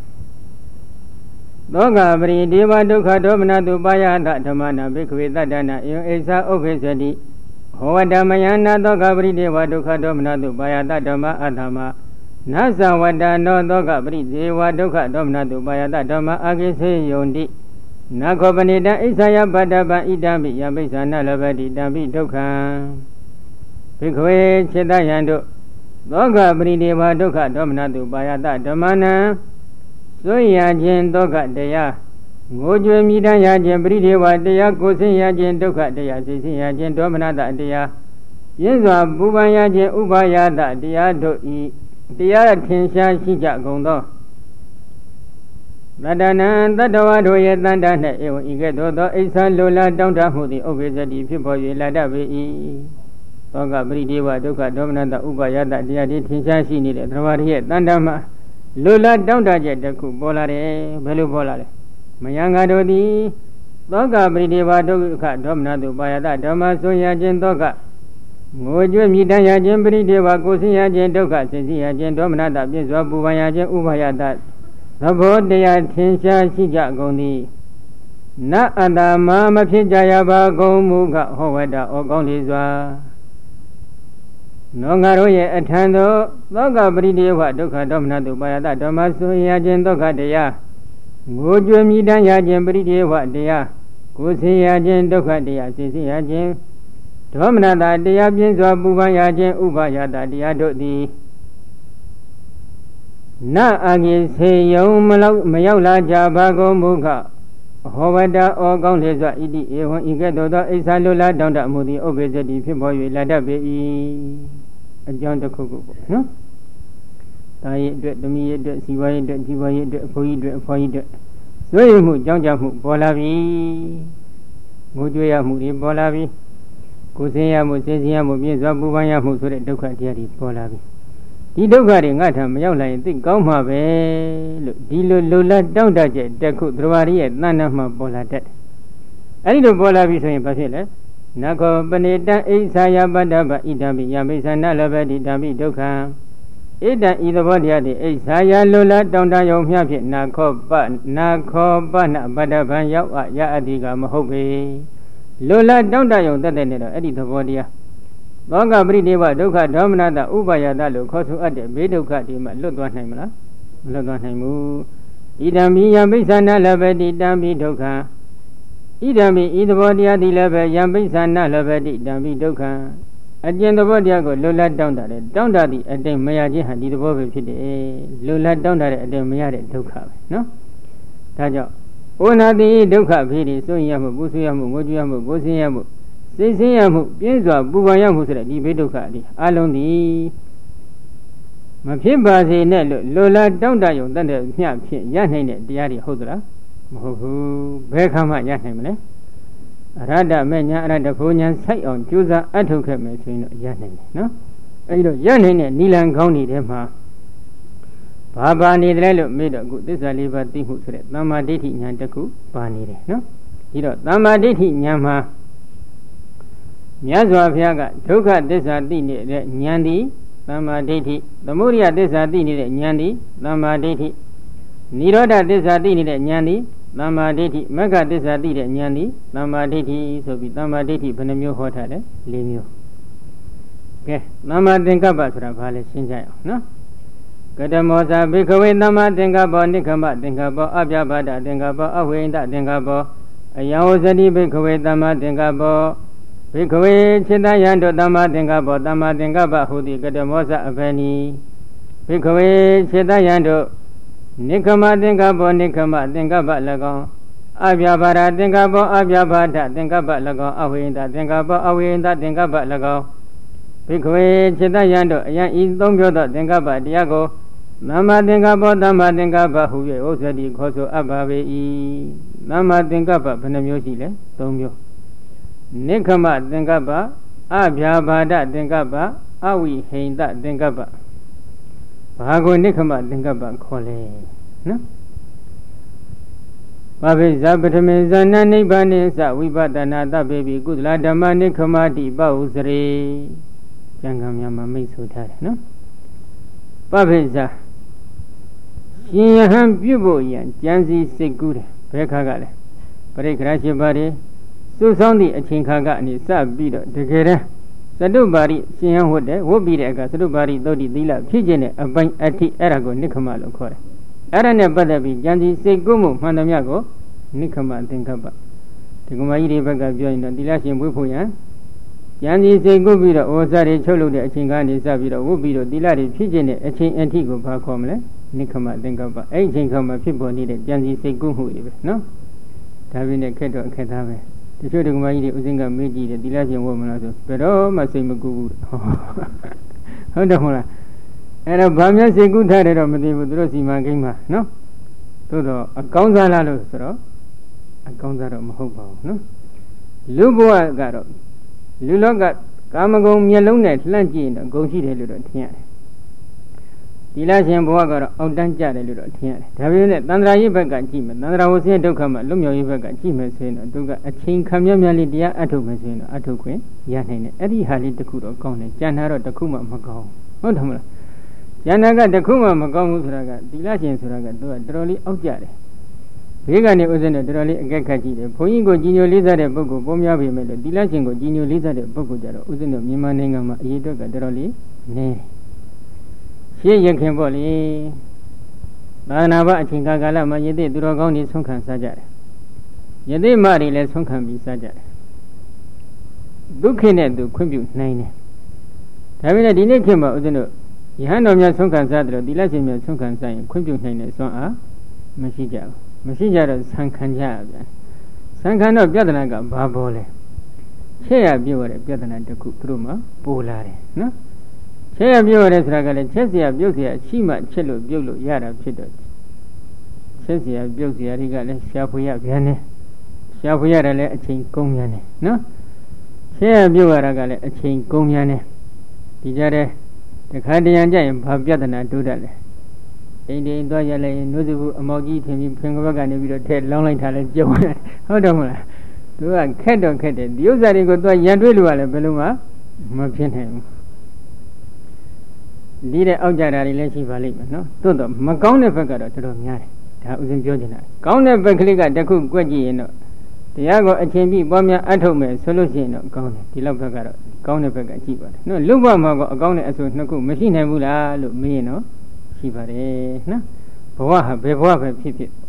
သောကပရိဒေဝဒုက္ခဒေါမနတုပါယသဓမ္မနာဘိက္ခဝေတတ္တနာဧဝံဣသဥက္ခေသတိဟောဝတ္တမယနာသောကပရိဒေဝဒုက္ခဒေါမနတုပါယသဓမ္မအဓမ္မနသဝတ္တနောသောကပရိဒေဝဒုက္ခဒေါမနတုပါယသဓမ္မအာကိစေယုန်တိနာခောပနိတံဣသယပတ္တပံဣတံပိယပိစ္ဆာနလဘတိတံပိဒုက္ခံဘိက္ခဝေจิตယံတို့သောကပရိဒေဝဒုက္ခဒေါမနတုပါယသဓမ္မနံစွန့်ရခြင်းဒုက္ခတရားငိုကြွေမိတမ်းရခြင်းပရိဒေဝတရားကိုဆင်းရခြင်းဒုက္ခတရားစိတ်ဆင်းရခြင်းဒေါမနတတရားပြင်းစွာပူပန်ရခြင်းဥပါယတတရားတို့ဤတရားထင်ရှားရှိကြကုန်သောတတ္တနံတတ္တဝါတို့ရဲ့တန်တာနှင့်ဧဝံဤကဲ့သို့သောအိဆာလိုလားတောင်းတမှုသည်ဥပ္ပေသတိဖြစ်ပေါ်၍လာတတ်ပေ၏သောကပရိဒေဝဒုက္ခဒေါမနတဥပါယတတရားသည်ထင်ရှားရှိနေတဲ့သတ္တဝါတို့ရဲ့တန်တာမှာလိုလားတောင်းတချက်တစ်ခုပေါ်လာတယ်ဘယ်လိုပေါ်လာလဲမယံငါတို့သည်သောကပရိဒေဝဒုက္ခဒေါမနတုပါယတဓမ္မဆိုရခြင်းသောကငိုကြွေးမြည်တမ်းရခြင်းပရိဒေဝကိုဆင်းရခြင်းဒုက္ခဆင်းရခြင်းဒေါမနတပြည့်စွာပူပန်ရခြင်းဥပါယတသဘောတရားထင်ရှားရှိကြကုန်သည်နအတ္တမမဖြစ်ကြရပါကုန်မူကဟောဝတ္တဩကောင်းလေးစွာနောငါတို့ရဲ့အထံသို့သောကပရိဒေဝဒုက္ခဒေါမနတုပါယတဓမ္မဆိုရခြင်းဒုက္ခတရားငိုကြွေးမြည်တမ်းရခြင်းပရိဒေဝတရားကိုဆင်းရခြင်းဒုက္ခတရားဆင်းရခြင်းဒေါမနတတရားပြင်းစွာပူပန်ရခြင်းဥပါယတတရားတို့သည်နအငိစေယုံမလောက်မရောက်လာကြပါကုန်မူခဟောဝတ္တဩကောင်းလေစွာဣတိဧဝံဤကဲ့သို့သောအိဆာလိုလားတောင်းတမှုသည်ဥပ္ပေသတိဖြစ်ပေါ်၍လာတတ်ပေ၏အကြောင်းတစ်ခုခုပေါ့နော်တာရဲ့အတွက်သမီးရဲ့အတွက်ဇီဝရဲ့အတွက်ဇီဝရဲ့အတွက်အဖိုးကြီးအတွက်အဖွားကြီးအတွက်ဆွေးရမှုကြောင်းကြမှုပေါ်လာပြီငိုကြွေးရမှုတွေပေါ်လာပြီကိုယ်ဆင်းရမှုဆင်းဆင်းရမှုပြည့်စွာပူပန်ရမှုဆိုတဲ့ဒုက္ခတရားတွေပေါ်လာပြီဒီဒုက္ခတွေငါထံမရောက်လာရင်သိကောင်းမှာပဲလို့ဒီလိုလိုလားတောင်းတချက်တစ်ခုသရဝရရဲ့တဏ္ဍမှာပေါ်လာတတ်တယ်အဲ့ဒီလိုပေါ်လာပြီဆိုရင်ဘာဖြစ်လဲနခောပဏိတံဣဆာယပတ္တဗဣဒံပိယမိစ္ဆာနလဘတိတံပိဒုက္ခံဣဒံဤသဘောတရားသည်ဣဆာယလိုလားတောင်းတယုံမျှဖြင့်နခောပနခောပနပတ္တဗံရောက်အယအတိကမဟုတ်ပေလိုလားတောင်းတယုံတတ်တဲ့နေတော့အဲ့ဒီသဘောတရားသောကပရိဒေဝဒုက္ခဒေါမနတဥပါယတလို့ခေါ်ဆိုအပ်တဲ့ဘေးဒုက္ခဒီမှာလွတ်သွားနိုင်မလားမလွတ်သွားနိုင်ဘူးဣဒံမိယပိစ္ဆာနလဘတိတံပိဒုက္ခဣဒံမိဤသဘောတရားသည်လည်းပဲယံပိစ္ဆာနလဘတိတံပိဒုက္ခအကျဉ်သဘောတရားကိုလွတ်လပ်တောင်းတတယ်တောင်းတသည့်အတိတ်မရခြင်းဟာဒီသဘောပဲဖြစ်တယ်လွတ်လပ်တောင်းတတဲ့အတိတ်မရတဲ့ဒုက္ခပဲနော်ဒါကြောင့်ဩနာတိဒုက္ခဖြစ်ပြီးစိုးရင်ရမှုပူဆွေးရမှုငိုကြွရမှုကိုယ်ဆင်းရမှုစိတ်ဆင်းရမှုပြင်းစွာပူပန်ရမှုဆိုတဲ့ဒီဘေးဒုက္ခအဒီအလုံးသည်မဖြစ်ပါစေနဲ့လို့လိုလားတောင့်တရုံတတ်တဲ့မျှဖြင့်ရနိုင်တဲ့တရားတွေဟုတ်သလားမဟုတ်ဘူးဘယ်ခါမှရနိုင်မလဲအရဟတမေညာအရဟတဖို့ညာစိုက်အောင်ကြိုးစားအထုတ်ခဲ့မယ်ဆိုရင်တော့ရနိုင်တယ်နော်အဲဒီတော့ရနိုင်တဲ့နိလန်ကောင်းနေတဲ့မှာဘာပါနေတယ်လို့မေးတော့အခုသစ္စာလေးပါးသိမှုဆိုတဲ့သမ္မာဒိဋ္ဌိဉာဏ်တစ်ခုပါနေတယ်နော်ဒီတော့သမ္မာဒိဋ္ဌိဉာဏ်မှာမြတ်စွာဘုရားကဒုက္ခသစ္စာသိနေတဲ့ဉာဏ်သည်သမ္မာဒိဋ္ဌိသမုဒယသစ္စာသိနေတဲ့ဉာဏ်သည်သမ္မာဒိဋ္ဌိနိရောဓသစ္စာသိနေတဲ့ဉာဏ်သည်သမ္မာဒိဋ္ဌိမဂ္ဂသစ္စာသိတဲ့ဉာဏ်သည်သမ္မာဒိဋ္ဌိဆိုပြီးသမ္မာဒိဋ္ဌိဘယ်နှမျိုးဟောထားလဲ၄မျိုးကဲသမ္မာသင်္ကပ္ပဆိုတာဘာလဲရှင်းကြရအောင်နော်ကတမောဇာဘိခဝေသမ္မာသင်္ကပ္ပနိခမသင်္ကပ္ပအပြဘာဒသင်္ကပ္ပအဝိန္ဒသင်္ကပ္ပအယံဝဇတိဘိခဝေသမ္မာသင်္ကပ္ပဘိခဝေจิตယံတို့သမ္မာသင်္ကပ္ပသမ္မာသင်္ကပ္ပဟူသည်ကတမောဇအဘယ်နည်းဘိခဝေจิตယံတို့နိခမသင်္ကပ္ပနိခမသင်္ကပ္ပ၎င်းအပြဘာဒသင်္ကပ္ပအပြဘာဒသင်္ကပ္ပ၎င်းအဝိန္ဒသင်္ကပ္ပအဝိန္ဒသင်္ကပ္ပ၎င်းဘိခဝေจิตယံတို့အယံဤသုံးပြောသောသင်္ကပ္ပတရားကိုသမ္မာသင်္ကပ္ပသမ္မာသင်္ကပ္ပဟု၍ဥစ္စတိခေါ်ဆိုအပ်ပါပေ၏သမ္မာသင်္ကပ္ပဘယ်နှမျိုးရှိလဲသုံးမျိုးနိခမသင်္ကပ္ပအဗျာဘာဒသင်္ကပ္ပအဝိဟိန္ဒသင်္ကပ္ပဘာကိုနိခမသင်္ကပ္ပခေါ်လဲနော်ဘာဝိဇာပထမေဇာနာနိဗ္ဗာနိသဝိပဿနာတပ္ပေပိကုသလဓမ္မနိခမတိပဥစရေကျမ်းဂန်များမှာမိတ်ဆိုထားတယ်နော်ပဗိဇာရှင်ယဟန်ပြုဖို့ရန်ကြံစည်စိတ်ကူးတယ်ဘယ်ခါကလဲပရိက္ခရရှိပါရီစုဆောင်းသည့်အချိန်ခါကအနေစပြီးတော့တကယ်တည်းသတုပါရိရှင်ယဟန်ဝတ်တယ်ဝတ်ပြီးတဲ့အခါသတုပါရိသုတ်တိသီလဖြစ်ခြင်းနဲ့အပိုင်းအထိအဲ့ဒါကိုနိခမလို့ခေါ်တယ်အဲ့ဒါနဲ့ပတ်သက်ပြီးကြံစည်စိတ်ကူးမှုမှန်သမျှကိုနိခမသင်္ကပ္ပဒီကမာကြီးတွေဘက်ကပြောရင်တော့သီလရှင်ဝတ်ဖို့ရန်ကြံစည်စိတ်ကူးပြီးတော့ဩဇာတွေချုပ်လုပ်တဲ့အချိန်ကနေစပြီးတော့ဝတ်ပြီးတော့သီလတွေဖြစ်ခြင်းနဲ့အချိန်အထိကိုဘာခေါ်မလဲနိခမသင်္ကပ္ပအဲ့ဒီအချိန်ခါမှာဖြစ်ပေါ်နေတဲ့ကြံစည်စိတ်ကူးမှုတွေပဲနော်ဒါပြင်းနဲ့ခက်တော့အခက်သားပဲတချို့ဒီကမာကြီးတွေဥစဉ်ကမေးကြည့်တယ်သီလရှင်ဝတ်မလားဆိုဘယ်တော့မှစိတ်မကူဘူးဟုတ်တယ်မဟုတ်လားအဲ့တော့ဘာများစိတ်ကူးထားတယ်တော့မသိဘူးသူတို့စီမံကိန်းမှာနော်သို့တော့အကောင်းစားလားလို့ဆိုတော့အကောင်းစားတော့မဟုတ်ပါဘူးနော်လူဘဝကတော့လူလောကကာမဂုဏ်မျက်လုံးနဲ့လှမ်းကြည့်ရင်တော့ဂုဏ်ရှိတယ်လို့တော့ထင်ရတယ်သီလရှင်ဘဝကတော့အောက်တန်းကြတယ်လို့တော့ထင်ရတယ်ဒါပေမဲ့သန္တရာရေးဘက်ကကြည့်မယ်သန္တရာဝဆင်းဒုက္ခမှာလွတ်မြောက်ရေးဘက်ကကြည့်မယ်ဆိုရင်တော့သူကအချိန်ခံမြတ်မြတ်လေးတရားအထုတ်မယ်ဆိုရင်တော့အထုတ်ခွင့်ရနိုင်တယ်အဲ့ဒီဟာလေးတစ်ခုတော့ကောင်းတယ်ကြံတာတော့တစ်ခုမှမကောင်းဟုတ်တယ်မလားဉာဏ်ကတစ်ခုမှမကောင်းဘူးဆိုတာကသီလရှင်ဆိုတာကသူကတော်တော်လေးအောက်ကြတယ်ဘေးကနေဥစဉ်နဲ့တော်တော်လေးအကက်ခတ်ကြည့်တယ်ဘုန်းကြီးကိုကြီးညိုလေးစားတဲ့ပုဂ္ဂိုလ်ပုံများပေမဲ့လို့သီလရှင်ကိုကြီးညိုလေးစားတဲ့ပုဂ္ဂိုလ်ကြတော့ဥစဉ်တော့မြန်မာနိုင်ငံမှာအရေးအတွက်ကတော်တော်လေးနည်းရှင်းရခင်ပေါ့လေသာသနာ့ဘအချိန်ကာလမှာယသိသူတော်ကောင်းတွေဆုံးခံစားကြတယ်ယသိမတွေလည်းဆုံးခံပြီးစားကြတယ်ဒုက္ခနဲ့သူခွင့်ပြုနိုင်တယ်ဒါပေမဲ့ဒီနေ့ခေတ်မှာဥစဉ်တို့ယဟန်တော်များဆုံးခံစားတယ်လို့သီလရှင်များဆုံးခံစားရင်ခွင့်ပြုနိုင်တဲ့စွမ်းအားမရှိကြဘူးမရှိကြတော့ဆံခံကြရပြန်ဆံခံတော့ပြဿနာကဘာပေါ်လဲချဲ့ရပြုတ်ရတဲ့ပြဿနာတစ်ခုသူတို့မှပိုလာတယ်နော်ချဲ့ရပြုတ်ရတဲ့ဆိုတာကလည်းချက်เสียပြုတ်เสียရှိမှချက်လို့ပြုတ်လို့ရတာဖြစ်တော့ချက်เสียပြုတ်เสียတွေကလည်းရှားဖွေရပြန်တယ်ရှားဖွေရတယ်လည်းအချိန်ကုန်ပြန်တယ်နော်ချဲ့ရပြုတ်ရတာကလည်းအချိန်ကုန်ပြန်တယ်ဒီကြတဲ့တခါတရံကြရင်ဘာပြဿနာတိုးတတ်လဲအိမ်တိန်သွားရလဲနှုတ်စုအမောက်ကြီးထင်ပြီးဖင်ကဘက်ကနေပြီးတော့ထဲလောင်းလိုက်တာလဲကြုံရတယ်ဟုတ်တယ်မလားသူကခက်တော့ခက်တယ်ဒီဥစ္စာတွေကိုသွားရန်တွေးလို့ရလဲဘယ်လိုမှမဖြစ်နိုင်ဘူးဒီတဲ့အောက်ကြတာတွေလည်းရှိပါလိမ့်မယ်နော်သို့တော့မကောင်းတဲ့ဘက်ကတော့တော်တော်များတယ်ဒါဥစဉ်ပြောချင်တာကောင်းတဲ့ဘက်ကလေးကတခုကွက်ကြည့်ရင်တော့တရားကိုအချင်းပြီးပွားများအထုတ်မယ်ဆိုလို့ရှိရင်တော့ကောင်းတယ်ဒီလောက်ဘက်ကတော့ကောင်းတဲ့ဘက်ကကြည့်ပါတယ်နော်လူ့ဘဝမှာကအကောင်းတဲ့အဆိုနှစ်ခုမရှိနိုင်ဘူးလားလို့မေးရင်တော့ရှိပါတယ်နော်ဘဝဟာဘယ်ဘဝပဲဖြစ်ဖြစ်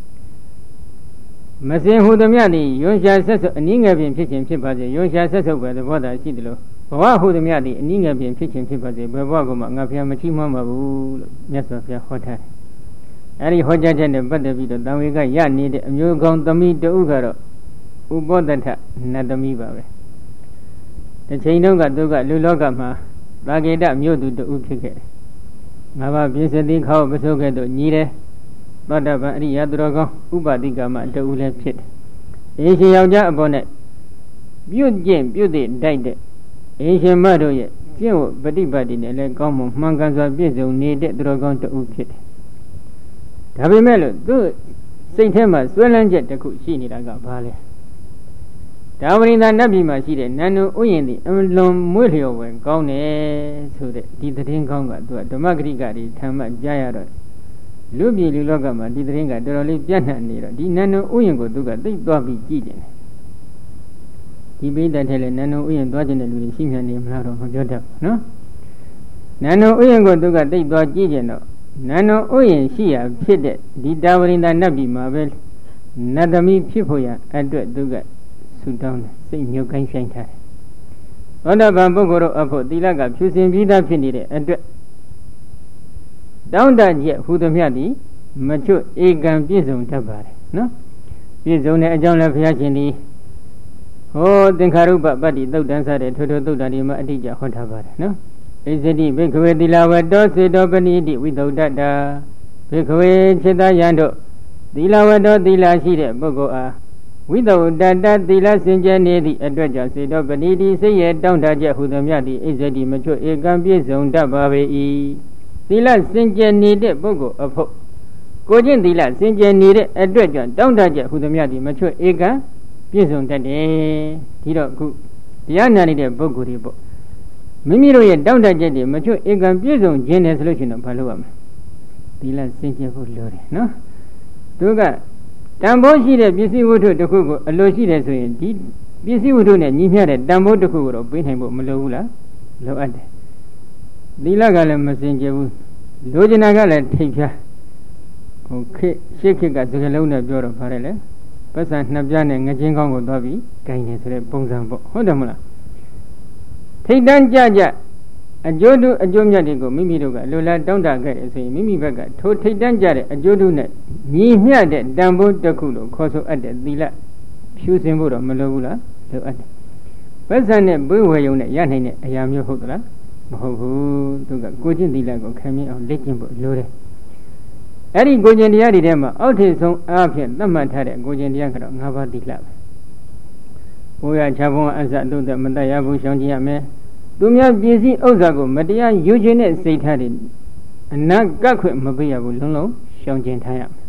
မစင်ဟူသည်မြတ်သည်ယွန်ရှာဆက်ဆုပ်အနည်းငယ်ဖြင့်ဖြစ်ခြင်းဖြစ်ပါစေယွန်ရှာဆက်ဆုပ်ပဲသဘောသာရှိတယ်လို့ဘဝဟူသည်မြတ်သည်အနည်းငယ်ဖြင့်ဖြစ်ခြင်းဖြစ်ပါစေဘယ်ဘဝကမှငါဖျားမချီးမွမ်းပါဘူးလို့မြတ်စွာဘုရားဟောထားတယ်အဲဒီဟောကြားချက်နဲ့ပတ်သက်ပြီးတော့တန်ဝေကရနေတဲ့အမျိုးကောင်းသမီးတဦးကတော့ဥပောတထနတ်သမီးပါပဲတစ်ချိန်တုန်းကသူကလူလောကမှာသာဂေတမြို့သူတဦးဖြစ်ခဲ့တယ်ငါးပါးပြည့်စည်ခေါပစိုးကဲ့သို့ညီတယ်သောတပန်အရိယသူတော်ကောင်းဥပတိကမတဦးလည်းဖြစ်တယ်အေရှင်ယောက်ျားအပေါ်နဲ့ပြုတ်ကျင့်ပြုတ်တဲ့တိုက်တဲ့အေရှင်မတို့ရဲ့ကျင့်ဝတ်ပฏิပတ်တွေနဲ့လည်းကောင်းမွန်မှန်ကန်စွာပြည့်စုံနေတဲ့သူတော်ကောင်းတဦးဖြစ်တယ်ဒါပေမဲ့လို့သူစိတ်ထဲမှာစွဲလန်းချက်တစ်ခုရှိနေတာကဘာလဲဒါဝရိန္ဒနတ်ပြည်မှာရှိတဲ့နန္ဒဥယျာဉ်သည်အလွန်မွေးလျော်ဝင်ကောင်းတယ်ဆိုတဲ့ဒီသတင်းကောင်းကသူကဓမ္မဂရိကတွေထမ်းမှကြားရတော့လူပြည်လူလောကမှာဒီသတင်းကတော်တော်လေးပြန့်နှံ့နေတော့ဒီနန္ဒဥယျာဉ်ကိုသူကသိသွားပြီးကြည့်တယ်ဒီပိဋကထဲလည်းနန္ဒဥယျာဉ်သွားခြင်းတဲ့လူတွေရှိမှနေမလားတော့မပြောတတ်ဘူးနော်နန္ဒဥယျာဉ်ကိုသူကသိသွားကြည့်ခြင်းတော့နန္ဒဥယျာဉ်ရှိရာဖြစ်တဲ့ဒီတာဝရိန္ဒနတ်ပြည်မှာပဲနတ်သမီးဖြစ်ဖို့ရအတွက်သူကဆူတောင်းတယ်စိတ်မြုပ်ကိုင်းဆိုင်ထားတယ်သောတပန်ပုဂ္ဂိုလ်တို့အဖို့သီလကဖြူစင်ပြီးသားဖြစ်နေတဲ့အတွက်တောင်းတချက်ဟူသည်မြတ်သည်မချွတ်ဧကံပြည့်စုံတတ်ပါတယ်နော်ပြည့်စုံတဲ့အကြောင်းလည်းဘုရားရှင်သည်ဟောသင်္ခါရုပ္ပပတ္တိသုတ်တံစတဲ့ထိုထိုသုတ်တံဒီမှာအတိအကျဟောထားပါတယ်နော်ဣဇတိဘိက္ခဝေသီလဝတ္တောစေတောပဏိတိဝိသုဒ္ဓတာဘိက္ခဝေจิตယံတို့သီလဝတ္တောသီလရှိတဲ့ပုဂ္ဂိုလ်အားဝိသုဒ္ဓတာသီလစင်ကြယ်နေသည့်အတွက်ကြောင့်စေတောပဏိတိစိတ်ရဲ့တောင်းတချက်ဟူသည်မြတ်သည်ဣဇတိမချွတ်ဧကံပြည့်စုံတတ်ပါပေ၏သီလစင်ကြယ်နေတဲ့ပုဂ္ဂိုလ်အဖို့ကိုချင်းသီလစင်ကြယ်နေတဲ့အတွက်ကြောင့်တောင်းတချက်ဟူသည်မြတ်သည်မချွတ်ဧကံပြည့်စုံတတ်တယ်ဒီတော့အခုတရားနာနေတဲ့ပုဂ္ဂိုလ်တွေပေါ့မိမိတို့ရဲ့တောင်းတချက်တွေမချွတ်ဧကံပြည့်စုံခြင်းတယ်ဆိုလို့ရှိရင်တော့ဘာလုပ်ရမလဲသီလစင်ကြယ်ဖို့လိုတယ်နော်သူကတန်ဖိုးရှိတဲ့ပစ္စည်းဝတ္ထုတစ်ခုကိုအလိုရှိတယ်ဆိုရင်ဒီပစ္စည်းဝတ္ထုနဲ့ညီမျှတဲ့တန်ဖိုးတစ်ခုကိုတော့ပေးနိုင်ဖို့မလိုဘူးလားလိုအပ်တယ်သီလကလည်းမစင်ကြယ်ဘူးလိုချင်တာကလည်းထိပ်ဖြားဟိုခေရှေ့ခေတ်ကစကလုံးနဲ့ပြောတော့ဗါတယ်လေပတ်စံနှစ်ပြားနဲ့ငချင်းကောင်းကိုသွားပြီးဂိုင်းနေဆိုတဲ့ပုံစံပေါ့ဟုတ်တယ်မလားထိတ်တန်းကြကြအကျိုးတူအကျိုးမြတ်တွေကိုမိမိတို့ကလိုလားတောင်းတခဲ့တယ်ဆိုရင်မိမိဘက်ကထိုထိတ်တန်းကြတဲ့အကျိုးတူနဲ့ညီမျှတဲ့တန်ဖိုးတစ်ခုလို့ခေါ်ဆိုအပ်တဲ့သီလဖြူစင်ဖို့တော့မလိုဘူးလားလိုအပ်တယ်ပတ်စံနဲ့ဘိဝေယုံနဲ့ရနိုင်တဲ့အရာမျိုးဟုတ်သလားမဟုတ်ဘူးသူကကိုချင်းသီလကိုခံမြင်အောင်လက်ကျင့်ဖို့လိုတယ်အဲ့ဒီကိုချင်းတရားတွေထဲမှာအောက်ထစ်ဆုံးအားဖြင့်သတ်မှတ်ထားတဲ့ကိုချင်းတရားကတော့၅ပါးသီလပဲဘိုးရချဘုံအစတုဒ္ဒမတရဘူးရှောင်ကြည့်ရမယ်သူများပစ္စည်းဥစ္စာကိုမတရားယူခြင်းနဲ့စိတ်ထားတယ်အနတ်ကတ်ခွင့်မပေးရဘူးလုံးလုံးရှောင်ကျဉ်ထားရမယ်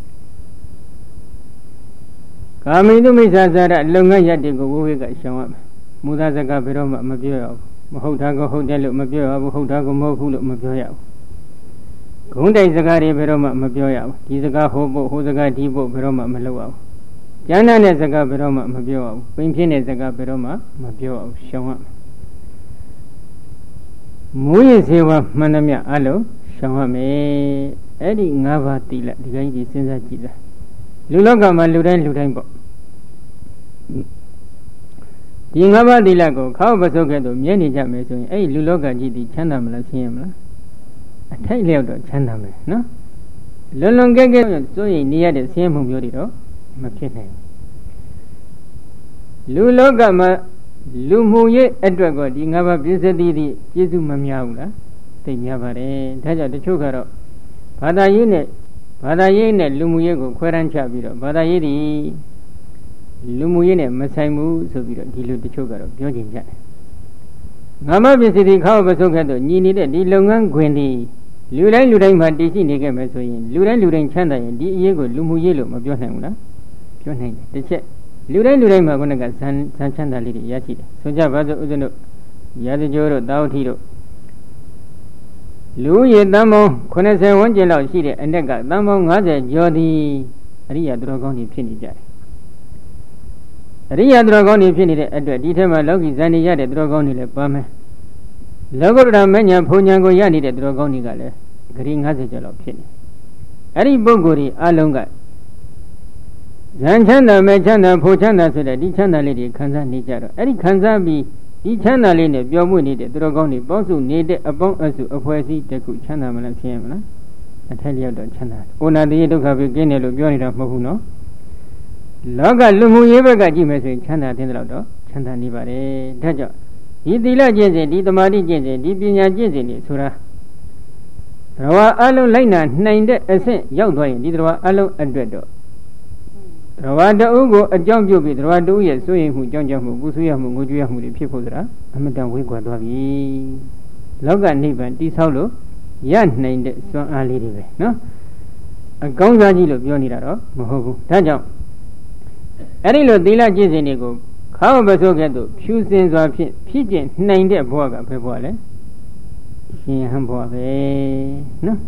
ကာမိတုမိစ္ဆာစာရလုပ်ငန်းရပ်တွေကိုဝိဝေကရှောင်ရမယ်မူသားစကားဘယ်တော့မှမပြောရဘူးမဟုတ်တာကိုဟုတ်တယ်လို့မပြောရဘူးဟုတ်တာကိုမဟုတ်ဘူးလို့မပြောရဘူးဂုံးတိုင်စကားတွေဘယ်တော့မှမပြောရဘူးဒီစကားဟိုဖို့ဟိုစကားဒီဖို့ဘယ်တော့မှမလုပ်ရဘူးကျမ်းတဲ့စကားဘယ်တော့မှမပြောရဘူးပင်ဖြစ်တဲ့စကားဘယ်တော့မှမပြောရဘူးရှောင်ရမယ်မူရစေဝမှန်သမျှအလုံးရှောင်ရမယ်အဲ့ဒီ၅ပါးသီလဒီကိန်းကြီးစဉ်းစားကြည့်တာလူလောကမှာလူတိုင်းလူတိုင်းပေါ့ဒီ၅ပါးသီလကိုခောက်ပစုပ်ကဲ့သို့မြဲနေကြမယ်ဆိုရင်အဲ့ဒီလူလောကကြီးဒီချမ်းသာမလားဆင်းရဲမလားအထိုက်လျောက်တော့ချမ်းသာမယ်နော်လွန်လွန်ကဲကဲစိုးရိမ်နေရတဲ့ဆင်းရဲမှုမျိုးတွေတော့မဖြစ်နိုင်ဘူးလူလောကမှာလူမှုရေးအတွက်ကောဒီငါးပါးပြည့်စည်သည့်ကျေးဇူးမများဘူးလားသိများပါတယ်ဒါကြောင့်တချို့ကတော့ဘာသာရေးနဲ့ဘာသာရေးနဲ့လူမှုရေးကိုခွဲတန်းချပြီးတော့ဘာသာရေးဒီလူမှုရေးနဲ့မဆိုင်ဘူးဆိုပြီးတော့ဒီလိုတချို့ကတော့ပြောကြင်ကြတယ်ငါးပါးပြည့်စည်သည့်ခောက်ပစုပ်ခဲ့တော့ညီနေတဲ့ဒီလုပ်ငန်းခွင်ဒီလူတိုင်းလူတိုင်းမှာတည်ရှိနေခဲ့မယ်ဆိုရင်လူတိုင်းလူတိုင်းချမ်းသာရင်ဒီအရေးကိုလူမှုရေးလို့မပြောနိုင်ဘူးလားပြောနိုင်တယ်တစ်ချက်လူတိုင်းလူတိုင်းမှာခုနကဇန်ဇန်ချမ်းသာလေးတွေရရှိတယ်ဆိုကြပါစို့ဦးဇင်းတို့ရာဇကျော်တို့တာဝတိတို့လူရည်တန်ပေါင်းခုနှစ်ဆယ်ဝန်းကျင်လောက်ရှိတဲ့အ낵ကတန်ပေါင်း၅၀ကျော်သည်အရိယာသူတော်ကောင်းတွေဖြစ်နေကြတယ်အရိယာသူတော်ကောင်းတွေဖြစ်နေတဲ့အတွက်ဒီထက်မှလောကီဇန်နေရတဲ့သူတော်ကောင်းတွေလည်းပါမယ်လောကုတ္တရာမဉ္ဇဉ်ဘုံဉဏ်ကိုရနေတဲ့သူတော်ကောင်းတွေကလည်းဂရီ၅၀ကျော်လောက်ဖြစ်နေအဲ့ဒီပုဂ္ဂိုလ်ဒီအလုံးကဇန်ချမ်းသာမဲ့ချမ်းသာဖို့ချမ်းသာဆိုတဲ့ဒီချမ်းသာလေးတွေခံစားနေကြတော့အဲ့ဒီခံစားပြီးဒီချမ်းသာလေးနဲ့ပျော်မွေ့နေတဲ့သူတော်ကောင်းတွေပေါင်းစုနေတဲ့အပေါင်းအစုအဖွဲ့အစည်းတခုချမ်းသာမလားဖြစ်ရမလားအထက်လျောက်တော့ချမ်းသာဩနာတိဒုက္ခပဲကင်းတယ်လို့ပြောနေတာမဟုတ်ဘူးနော်လောကလူမှုရေးဘက်ကကြည့်မယ်ဆိုရင်ချမ်းသာတဲ့လောက်တော့ချမ်းသာနေပါတယ်ဒါကြောင့်ဒီသီလကျင့်စဉ်ဒီသမာဓိကျင့်စဉ်ဒီပညာကျင့်စဉ်တွေဆိုတာသရဝအလုံးလိုက်နာနိုင်တဲ့အဆင့်ရောက်သွားရင်ဒီသရဝအလုံးအတွက်တော့သရဝတအုပ်ကိုအကြောင်းပြုပြီးသရဝတအုပ်ရဲ့စိုးရိမ်မှုကြောင့်ကြောင့်မှုပူဆွေးရမှုငိုကြွေးရမှုတွေဖြစ်ဖို့ဆိုတာအမှန်တန်ဝေးကွာသွားပြီလောကနိဗ္ဗာန်တိဆောက်လို့ရနိုင်တဲ့စွမ်းအားလေးတွေပဲနော်အကောင်းစားကြီးလို့ပြောနေတာတော့မဟုတ်ဘူးဒါကြောင့်အဲ့ဒီလိုသီလကျင့်စဉ်တွေကိုခါဝပစိုးကဲ့သို့ဖြူစင်စွာဖြင့်ဖြစ်ကျင်နိုင်တဲ့ဘဝကဘယ်ဘဝလဲရှင်ဟန်ဘဝပဲနော်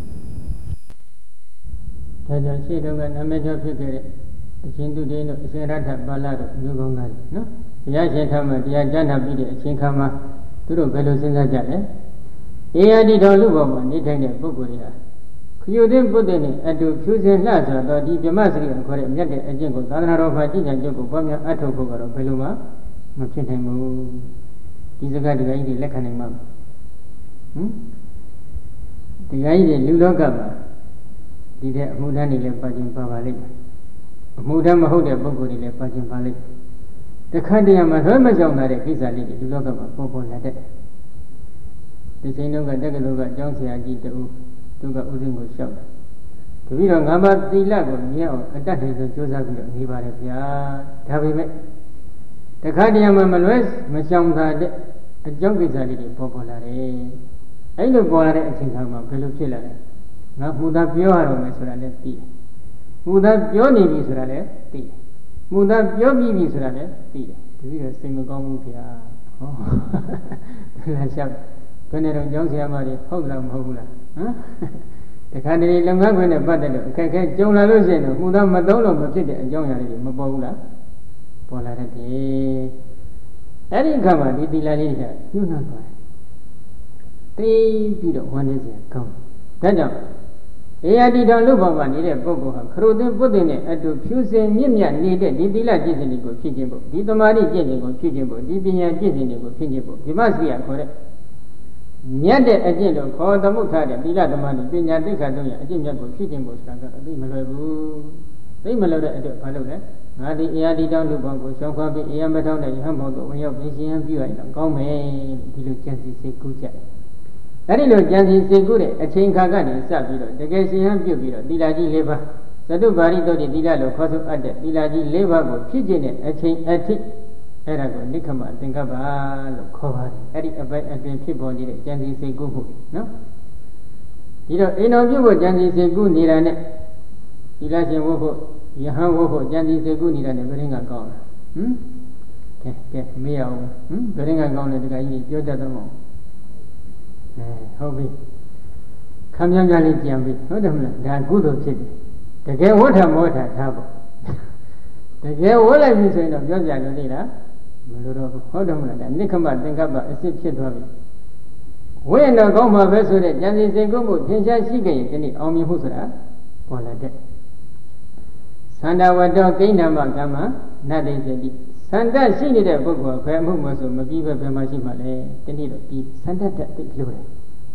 ဒါကြောင့်ရှေ့တုန်းကနာမည်ကျော်ဖြစ်ခဲ့တဲ့အရှင်သူတေတို့အရှင်ရထပါဠိတို့မျိုးကောင်းသားတွေနော်တရားရှင်ထမှာတရားကြားနာပြီးတဲ့အချိန်ခါမှာသူတို့ဘယ်လိုစဉ်းစားကြလဲအေယတိတော်လူပေါ်မှာနေထိုင်တဲ့ပုဂ္ဂိုလ်တွေဟာခရုသိပုတ္တနဲ့အတူဖြူစင်လှဆိုတော့ဒီဗြဟ္မစရိယခေါ်တဲ့အမြတ်တဲ့အကျင့်ကိုသာသနာတော်မှာကြည်ကြံကြုတ်ကိုပွားများအထောက်ဖို့ကတော့ဘယ်လိုမှမဖြစ်နိုင်ဘူးဒီစကားတရားကြီးတွေလက်ခံနိုင်မှာဟမ်တရားကြီးတွေလူလောကမှာဒီတဲ့အမှုထမ်းတွေလည်းပါခြင်းပါပါလိမ့်မယ်အမှုထမ်းမဟုတ်တဲ့ပုဂ္ဂိုလ်တွေလည်းပါခြင်းပါလိမ့်မယ်တခါတည်းမှာလွှဲမကြောက်တာတဲ့ကိစ္စလေးတွေလူလောကမှာပေါ်ပေါ်လာတဲ့ဒီချိန်တုန်းကတက္ကသိုလ်ကအကြောင်းဆရာကြီးတူသူကဥစဉ်ကိုလျှောက်တယ်တပည့်တော်ငါးပါးသီလကိုမြတ်အောင်အတတ်နိုင်ဆုံးကြိုးစားပြီးတော့နေပါလေဗျာဒါပေမဲ့တခါတည်းမှာမလွဲမရှောင်တာတဲ့အကြောင်းကိစ္စလေးတွေပေါ်ပေါ်လာတယ်အဲ့လိုပေါ်လာတဲ့အချိန်ခါမှာဘယ်လိုဖြစ်လာလဲငါမူသားပြောရတော့မယ်ဆိုတာလည်းသိတယ်မူသားပြောနေပြီဆိုတာလည်းသိတယ်မူသားပြောပြီးပြီဆိုတာလည်းသိတယ်တပည့်တော်စိတ်မကောင်းဘူးဗျာဟောလာလျှောက်ဘယ်နဲ့တော့ကျောင်းဆရာမတွေဟုတ်လားမဟုတ်ဘူးလားဟမ်တခါတည်းလုပ်ငန်းခွင်နဲ့ပတ်သက်လို့အခက်အခဲကြုံလာလို့ရှိရင်တော့မှုသားမသုံးလို့မဖြစ်တဲ့အကြောင်းအရာတွေမပေါ်ဘူးလားပေါ်လာတတ်တယ်အဲ့ဒီအခါမှာဒီသီလလေးတွေကညှို့နှံသွားတယ်သိပြီးတော့ဝမ်းနေစရာကောင်းတယ်ဒါကြောင့်အေယတိတော်လူဘောမှာနေတဲ့ပုဂ္ဂိုလ်ဟာခရုသင်ပုတ္တိနဲ့အတူဖြူစင်မြင့်မြတ်နေတဲ့ဒီသီလကျင့်စဉ်တွေကိုဖြစ်ခြင်းဖို့ဒီသမာဓိကျင့်စဉ်ကိုဖြစ်ခြင်းဖို့ဒီပညာကျင့်စဉ်တွေကိုဖြစ်ခြင်းဖို့ဒီမစီယခေါ်တဲ့မြတ်တဲ့အကျင့်လို့ခေါ်သမုဋ္ဌတဲ့သီလသမာဓိပညာသိက္ခာတို့ရဲ့အကျင့်မြတ်ကိုဖြစ်ခြင်းဖို့ဆိုတာကအသိမလွယ်ဘူးသိမလွယ်တဲ့အတွက်ဘာလုပ်လဲငါဒီအေယတိတောင်းလူပေါင်းကိုရှောင်ခွာပြီးအေယမထောင်းတဲ့ယဟန်ပေါင်းတို့ဝင်ရောက်ပြင်ရှင်ပြုရရင်ကောင်းမယ်ဒီလိုကြံစီစိတ်ကူးကြတယ်အဲ့ဒီလိုကြံစီစိတ်ကူးတဲ့အချိန်ခါကနေစပြီးတော့တကယ်ရှင်ဟန်ပြုပြီးတော့သီလကြီး၄ပါးသတုပါရိတုတ်တိသီလလို့ခေါ်ဆိုအပ်တဲ့သီလကြီး၄ပါးကိုဖြစ်ခြင်းတဲ့အချိန်အထိအဲ့ဒါကိုနိက္ခမသင်္ကပ္ပလို့ခေါ်ပါတယ်အဲ့ဒီအပိုင်အပြင်ဖြစ်ပေါ်နေတဲ့ကြံစီစိတ်ကူးမှုနော်ဒီတော့အိမ်တော်ပြုဖို့ကြံစီစိတ်ကူးနေတာနဲ့သီလရှင်ဝတ်ဖို့ယဟန်ဝတ်ဖို့ကြံစီစိတ်ကူးနေတာနဲ့ဘယ်ရင်ကကောင်းလဲဟမ်ကဲကဲမေးရအောင်ဟမ်ဘယ်ရင်ကကောင်းလဲတခါကြီးပြောတတ်တော့မဟုတ်အဲဟုတ်ပြီခံပြပြလေးကြံပြီဟုတ်တယ်မလားဒါကုသိုလ်ဖြစ်တယ်တကယ်ဝတ်ထမောထထားပေါ့တကယ်ဝတ်လိုက်ပြီဆိုရင်တော့ပြောကြလို့သေးလားမလို့တော့ဟုတ်တယ်မလားဒါနိက္ခမသင်္ကပ္ပအစစ်ဖြစ်သွားပြီဝိညာဉ်တော်ကောင်းမှာပဲဆိုတဲ့ဉာဏ်စီစိတ်ကိုမှုသင်္ချာရှိခဲ့ရင်ဒီနေ့အောင်မြင်မှုဆိုတာပေါ်လာတဲ့သန္တာဝတ္တကိဏ္ဍမကမ္မနတ္တိစတိသန္တရှိနေတဲ့ပုဂ္ဂိုလ်ဘယ်မှုမဆိုမပြီးပဲဘယ်မှာရှိမှလဲဒီနေ့တော့ဒီသန္တတတ်သိလို့တယ်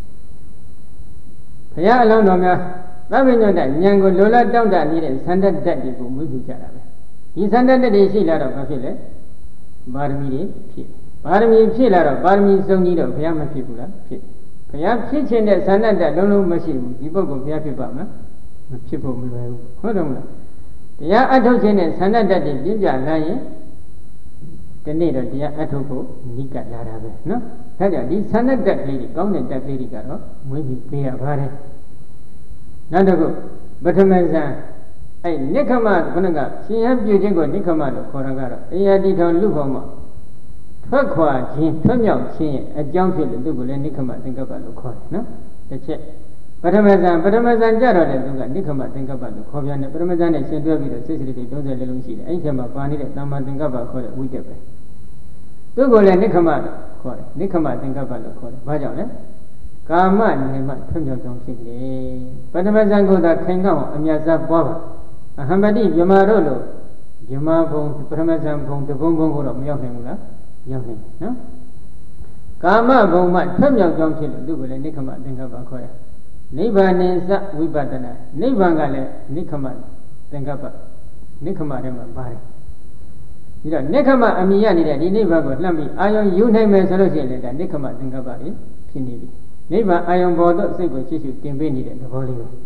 ဘုရားအလောင်းတော်များသဗ္ဗညုတ္တဉာဏ်ကိုလိုလားတောင့်တနေတဲ့သန္တတတ်တွေကိုမွေးပြုကြတာပဲဒီသန္တတတ်တွေရှိလာတော့ဘာဖြစ်လဲပါရမီတွေဖြစ်ပါရမီဖြစ်လာတော့ပါရမီစုံကြီးတော့ဘုရားမဖြစ်ဘူးလားဖြစ်ဘုရားဖြစ်ခြင်းတဲ့သန္တတတ်လုံးလုံးမရှိဘူးဒီပုဂ္ဂိုလ်ဘုရားဖြစ်ပါမလားမဖြစ်ဖို့မလွယ်ဘူးဟုတ်တယ်မလားတရားအထုတ်ခြင်းနဲ့သန္တတတ်တွေပြင်းပြလာရင်ဒီနေ့တော့တရားအထုတ်ဖို့နိကလာတာပဲနော်ဒါကြောင့်ဒီသန္တတတ်ကလေးတွေကောင်းတဲ့တတ်ကလေးတွေကတော့မွေးပြီးပေးရပါတယ်နောက်တစ်ခုပထမဇန်အဲ့နိက္ခမခုနကရှင်ဟန်ပြုခြင်းကိုနိက္ခမလို့ခေါ်တာကတော့အေယတိထောင်လူဘောမှာထွက်ခွာခြင်းထွက်မြောက်ခြင်းရဲ့အကြောင်းဖြစ်လို့သူကလည်းနိက္ခမသင်္ကပ္ပလို့ခေါ်တယ်နော်တစ်ချက်ပထမဇန်ပထမဇန်ကြတော့လေသူကနိက္ခမသင်္ကပ္ပလို့ခေါ်ပြန်တယ်ပထမဇန်နဲ့ရှင်တွဲပြီးတော့စိတ်စိတ်တွေသုံးဆယ်လေးလုံးရှိတယ်အဲ့ဒီထဲမှာပါနေတဲ့သမ္မာသင်္ကပ္ပခေါ်တဲ့ဝိတက်ပဲသူကလည်းနိက္ခမလို့ခေါ်တယ်နိက္ခမသင်္ကပ္ပလို့ခေါ်တယ်ဘာကြောင့်လဲကာမနေမှထွံ့မြောက်ကြောင်းဖြစ်တယ်ပထမဇန်ကိုသာခိုင်ကောင်းအမြတ်စားပွားပါအဟံပတိမြမတို့လို့မြမဘုံပထမဇန်ဘုံတဘုံဘုံကိုတော့မရောက်နိုင်ဘူးလားရောက်နိုင်နော်ကာမဘုံမှထွံ့မြောက်ကြောင်းဖြစ်လို့သူကလည်းနိခမသင်္ကပ္ပခေါ်ရနိဗ္ဗာန်စဝိပဿနာနိဗ္ဗာန်ကလည်းနိခမသင်္ကပ္ပနိခမထဲမှာပါတယ်ဒီတော့နိခမအမိရနေတဲ့ဒီနိဗ္ဗာန်ကိုလှမ်းပြီးအာယုံယူနိုင်မယ်ဆိုလို့ရှိရင်လည်းဒါနိခမသင်္ကပ္ပကြီးဖြစ်နေပြီနိဗ္ဗာန်အာယုံပေါ်သောစိတ်ကိုရှိရှိတင်ပေးနေတဲ့သဘောလေးပဲ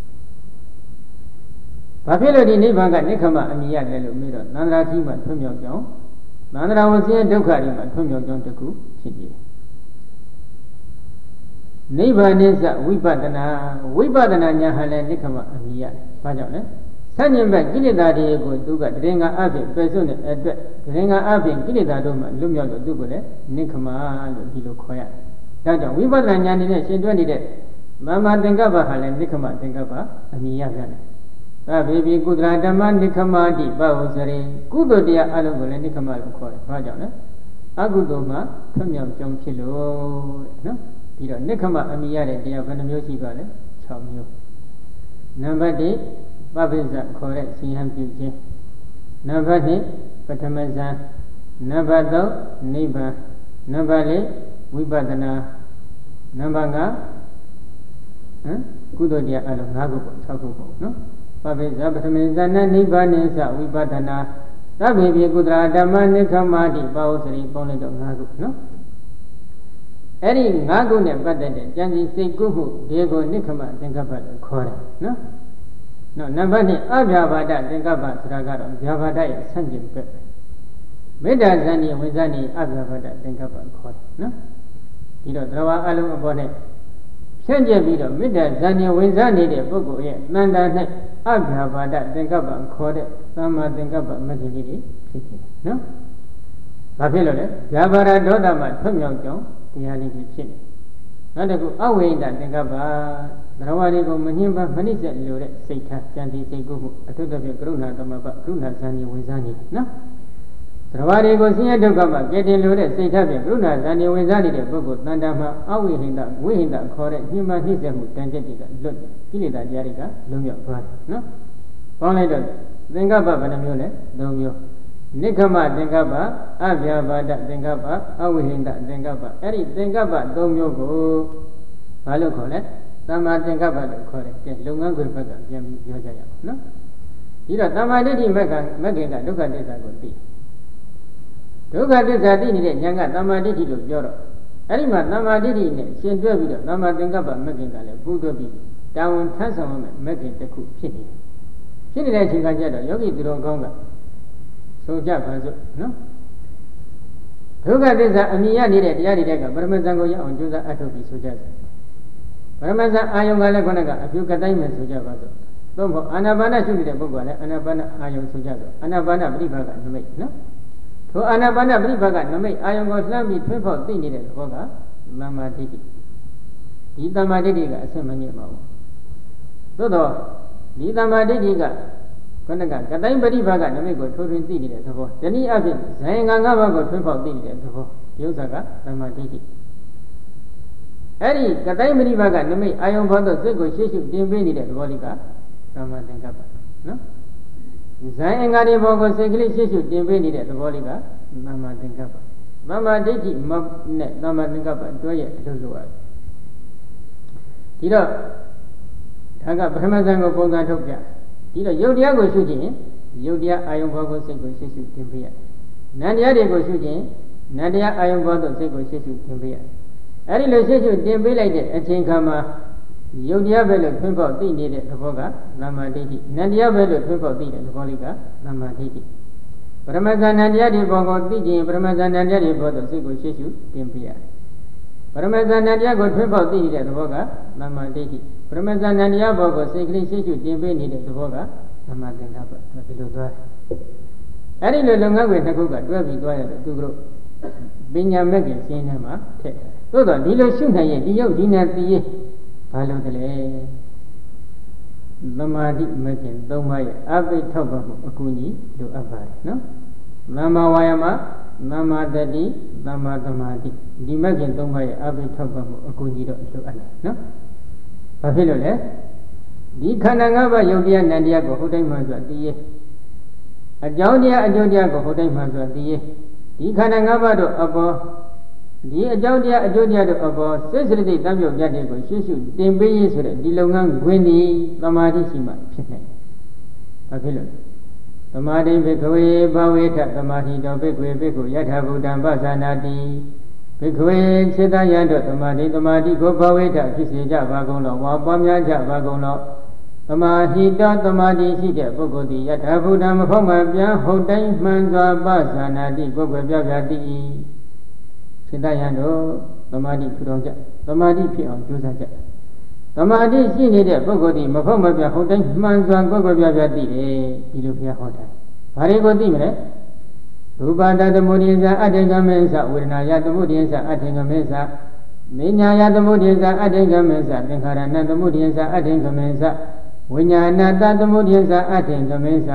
ဘာဖြစ်လို့ဒီနိဗ္ဗာန်ကနိခမအမိရလဲလို့မေးတော့သန္တာကြီးမှထွံ့မြောက်ကြောင်းသန္တာဝဆင်းဒုက္ခတွေမှထွံ့မြောက်ကြောင်းတစ်ခုဖြစ်နေတယ်နိဗ္ဗာန်စဝိပဿနာဝိပဿနာညာဟာလည်းနိခမအမိရတယ်ဘာကြောင့်လဲဆန့်ကျင်ဘက်ကိလေသာတွေကိုသူကတရင်ကအဖြစ်ပယ်စွန့်တဲ့အတွက်တရင်ကအဖြစ်ကိလေသာတို့မှလွတ်မြောက်လို့သူကလည်းနိခမလို့ဒီလိုခေါ်ရတယ်ဒါကြောင့်ဝိပဿနာဉာဏ်နဲ့ရှင်တွဲနေတဲ့မမသင်္ကပ္ပဟာလည်းနိခမသင်္ကပ္ပအမိရပြန်တယ်ဒါပေပြီးကုသလဓမ္မနိခမတိပဝုစရိကုသိုလ်တရားအလုံးကိုလည်းနိခမလို့ခေါ်တယ်ဘာကြောင့်လဲအကုသိုလ်မှထွံ့မြောက်ကြောင်းဖြစ်လို့တဲ့နော်ဒီတော့နိခမအမိရတဲ့တရားဘယ်နှမျိုးရှိပါလဲ၆မျိုးနံပါတ်၁ပပိစ္ဆခေါ်တဲ့ရှင်ဟံပြုခြင်းနံပါတ်၂ပထမဇန်နံပါတ်၃နိဗ္ဗာန်နံပါတ်၄ဝိပဿနာနံပါတ်၅ဟမ်ကုသိုလ်တရားအလုံး၅ခုပေါ့၆ခုပေါ့နော်ပပိစ္ဆပထမဇန်နဲ့နိဗ္ဗာန်နဲ့စဝိပဿနာသဗ္ဗေပိကုတ္တရာဓမ္မနိခမတိပါဝစရိပေါင်းလိုက်တော့၅ခုနော်အဲ့ဒီ၅ခုနဲ့ပတ်သက်တဲ့ဉာဏ်ကြီးစိတ်ကုမှုဒီကိုနိခမသင်္ကပ္ပလို့ခေါ်တယ်နော်နော်နံပါတ်၂အဗျာပါဒသင်္ကပ္ပဆိုတာကတော့ဗျာပါဒရဲ့ဆန့်ကျင်ဘက်ပဲမေတ္တာဇန်ဤဝိဇ္ဇာဤအဗျာပါဒသင်္ကပ္ပခေါ်တယ်နော်ဒီတော့တရားအလုံးအပေါ်နဲ့ဖြန့်ကျက်ပြီးတော့မေတ္တာဇန်ဤဝိဇ္ဇာနေတဲ့ပုဂ္ဂိုလ်ရဲ့တန်တာ၌အဗျာပါဒသင်္ကပ္ပခေါ်တဲ့သမ္မာသင်္ကပ္ပမဂ္ဂင်ကြီးတွေဖြစ်နေတယ်နော်ဘာဖြစ်လို့လဲဗျာပါဒဒေါသမှထွံ့မြောက်ကြောင်းတရားလေးကြီးဖြစ်နေနောက်တစ်ခုအဝိဒသင်္ကပ္ပတရားဝါတွေကိုမညှင်းပန်းမနစ်ဆက်လို့တဲ့စိတ်ထားကြံစည်စိတ်ကုမှုအထုပ်တစ်ပြကရုဏာသမပကရုဏာဇန်ကြီးဝင်စားနေနော်တရားဝါတွေကိုဆင်းရဲဒုက္ခမှာကဲတင်လို့တဲ့စိတ်ထားဖြင့်ကရုဏာဇန်ကြီးဝင်စားနေတဲ့ပုဂ္ဂိုလ်တန်တာမှာအဝိဟိတဝိဟိတခေါ်တဲ့ညှင်းပန်းနှိမ့်ဆက်မှုတန်ကျက်တွေကလွတ်ကိလေသာတရားတွေကလွတ်မြောက်သွားတယ်နော်ပေါင်းလိုက်တော့သင်္ကပ္ပဘယ်နှမျိုးလဲ၃မျိုးနိခမသင်္ကပ္ပအဗျာပါဒသင်္ကပ္ပအဝိဟိတသင်္ကပ္ပအဲ့ဒီသင်္ကပ္ပ၃မျိုးကိုဘာလို့ခေါ်လဲသမ္မာသင်္ကပ္ပလို့ခေါ်တယ်ကဲလုပ်ငန်းခွင်ဘက်ကပြန်ပြီးပြောကြရအောင်နော်ဒီတော့သမ္မာဒိဋ္ဌိဘက်ကမဂ္ဂင်ကဒုက္ခသစ္စာကိုသိဒုက္ခသစ္စာသိနေတဲ့ဉာဏ်ကသမ္မာဒိဋ္ဌိလို့ပြောတော့အဲ့ဒီမှာသမ္မာဒိဋ္ဌိနဲ့ရှင်တွဲပြီးတော့သမ္မာသင်္ကပ္ပမဂ္ဂင်ကလည်းပူးတွဲပြီးတာဝန်ထမ်းဆောင်ရမယ်မဂ္ဂင်တစ်ခုဖြစ်နေတယ်ဖြစ်နေတဲ့အချိန်ကကျတော့ယောဂီသူတော်ကောင်းကဆိုကြပါစို့နော်ဒုက္ခသစ္စာအမြင်ရနေတဲ့တရားတွေတက်ကပရမဇန်ကိုရအောင်ကြိုးစားအထုတ်ပြီးဆိုကြတယ်ပရမဇန်အာယုံကလည်းခொနဲ့ကအပြုကတိုင်းမယ်ဆိုကြပါစို့သို့မဟုတ်အာနာပါနရှုနေတဲ့ပုဂ္ဂိုလ်ကလည်းအာနာပါနအာယုံဆိုကြစို့အာနာပါနပရိပါကနမိတ်နော်ထိုအာနာပါနပရိပါကနမိတ်အာယုံကိုလှမ်းပြီးထွေးဖောက်သိနေတဲ့သဘောကသမ္မာဒိဋ္ဌိဒီသမ္မာဒိဋ္ဌိကအဆင့်မမြင့်ပါဘူးသို့တော့ဒီသမ္မာဒိဋ္ဌိကခொနဲ့ကကတိုင်းပရိပါကနမိတ်ကိုထိုးထွင်းသိနေတဲ့သဘောတနည်းအားဖြင့်ဇယင်္ဂငါးပါးကိုထွေးဖောက်သိနေတဲ့သဘောဒီဥစ္စာကသမ္မာဒိဋ္ဌိအဲ့ဒီကတိုင်းပရိပါကနမိတ်အာယုံဘောသောစိတ်ကိုရှေ့ရှုတင်ပေးနေတဲ့သဘောလေးကသမ္မာသင်္ကပ္ပနော်ဇယင်္ဂါတွေဘောကိုစိတ်ကလေးရှေ့ရှုတင်ပေးနေတဲ့သဘောလေးကသမ္မာသင်္ကပ္ပသမ္မာဒိဋ္ဌိမနဲ့သမ္မာသင်္ကပ္ပတွဲရဲ့အလုပ်လုပ်ရတယ်ဒီတော့ဒါကပထမဇန်ကိုပုံစံထုတ်ပြဒီတော့ယုတ်တရားကိုရှုခြင်းယုတ်တရားအာယုံဘောကိုစိတ်ကိုရှေ့ရှုတင်ပေးရတယ်နံတရားတွေကိုရှုခြင်းနံတရားအာယုံဘောသို့စိတ်ကိုရှေ့ရှုတင်ပေးရတယ်အဲ့ဒီလိုရှေ့ရှုတင်ပေးလိုက်တဲ့အချိန်ခါမှာယုတ်တရားပဲလို့ထွန်းပေါက်သိနေတဲ့သဘောကသမ္မာဒိဋ္ဌိနံတရားပဲလို့ထွန်းပေါက်သိတဲ့သဘောလေးကသမ္မာဒိဋ္ဌိပရမဇ္ဇနံတရားတွေဘောကိုသိခြင်းပရမဇ္ဇနံတရားတွေဘောသို့စိတ်ကိုရှေ့ရှုတင်ပေးရတယ်ပရမဇ္ဇနံတရားကိုထွန်းပေါက်သိနေတဲ့သဘောကသမ္မာဒိဋ္ဌိပရမဇ္ဇနံတရားဘောကိုစိတ်ကလေးရှေ့ရှုတင်ပေးနေတဲ့သဘောကသမ္မာသင်္ကပ္ပဒီလိုသွားအဲ့ဒီလိုလုပ်ငန်းတွေတစ်ခုကတွဲပြီးသွားရလို့သူတို့ပညာမဲ့ခင်ရှင်းထဲမှာထည့်တယ်သို့တော့ဒီလိုရှုနိုင်ရင်ဒီရုပ်ဒီနာသိရင်ဘာလို့တလဲသမာဓိမဲ့ခင်သုံးပါးရဲ့အပိထောက်ပါမှုအကူအညီလိုအပ်ပါတယ်နော်သမ္မာဝါယာမသမ္မာတတိသမ္မာသမာဓိဒီမဲ့ခင်သုံးပါးရဲ့အဘိထောက်ပံ့မှုအကူကြီးတော့လိုအပ်တယ်နော်ဘာဖြစ်လို့လဲဒီခန္ဓာ၅ပါးယုတ်တရားနံတရားကိုဟုတ်တိုင်းမှဆိုသိရဲ့အကြောင်းတရားအကျိုးတရားကိုဟုတ်တိုင်းမှဆိုသိရဲ့ဒီခန္ဓာ၅ပါးတို့အပေါ်ဒီအကြောင်းတရားအကျိုးတရားတို့အပေါ်စိတ်စရတိတံပြုတ်ပြတ်တဲ့ကိုရှေ့ရှုတင်ပေးရေးဆိုတဲ့ဒီလုပ်ငန်းခွင်ဒီသမာဓိရှိမှဖြစ်နိုင်တယ်ဘာဖြစ်လို့လဲသမာဓိဘိကဝေဘဝေထသမာဓိတော်ဘိကဝေဘိက္ခုယထာဘုဒ္ဓံပသနာတိဘိကဝေစေတယံတို့သမာဓိသမာဓိကိုဘဝေထဖြစ်စေကြပါကုန်လောဝါပွားများကြပါကုန်လောသမာဟိတသမာဓိရှိတဲ့ပုဂ္ဂိုလ်သည်ယထာဘုဒ္ဓံမဟုတ်မှပြန်ဟုတ်တိုင်းမှန်စွာပသနာတိကိုယ်ွယ်ပြပြတိစေတယံတို့သမာဓိထူထောင်ကြသမာဓိဖြစ်အောင်ကြိုးစားကြသမာဓိရှိနေတဲ့ပုဂ္ဂိုလ်ဒီမဟုတ်မပြဟုတ်တိုင်းမှန်စွာကိုယ်ကိုယ်ပြပြသိတယ်ဒီလိုဘုရားဟောတာဘာတွေကိုသိမလဲရူပတသမုဒိယသအဋ္ဌိကမေသဝေဒနာယသမုဒိယသအဋ္ဌိကမေသမိညာယသမုဒိယသအဋ္ဌိကမေသသင်္ခါရဏသမုဒိယသအဋ္ဌိကမေသဝိညာဏတသမုဒိယသအဋ္ဌိကမေသ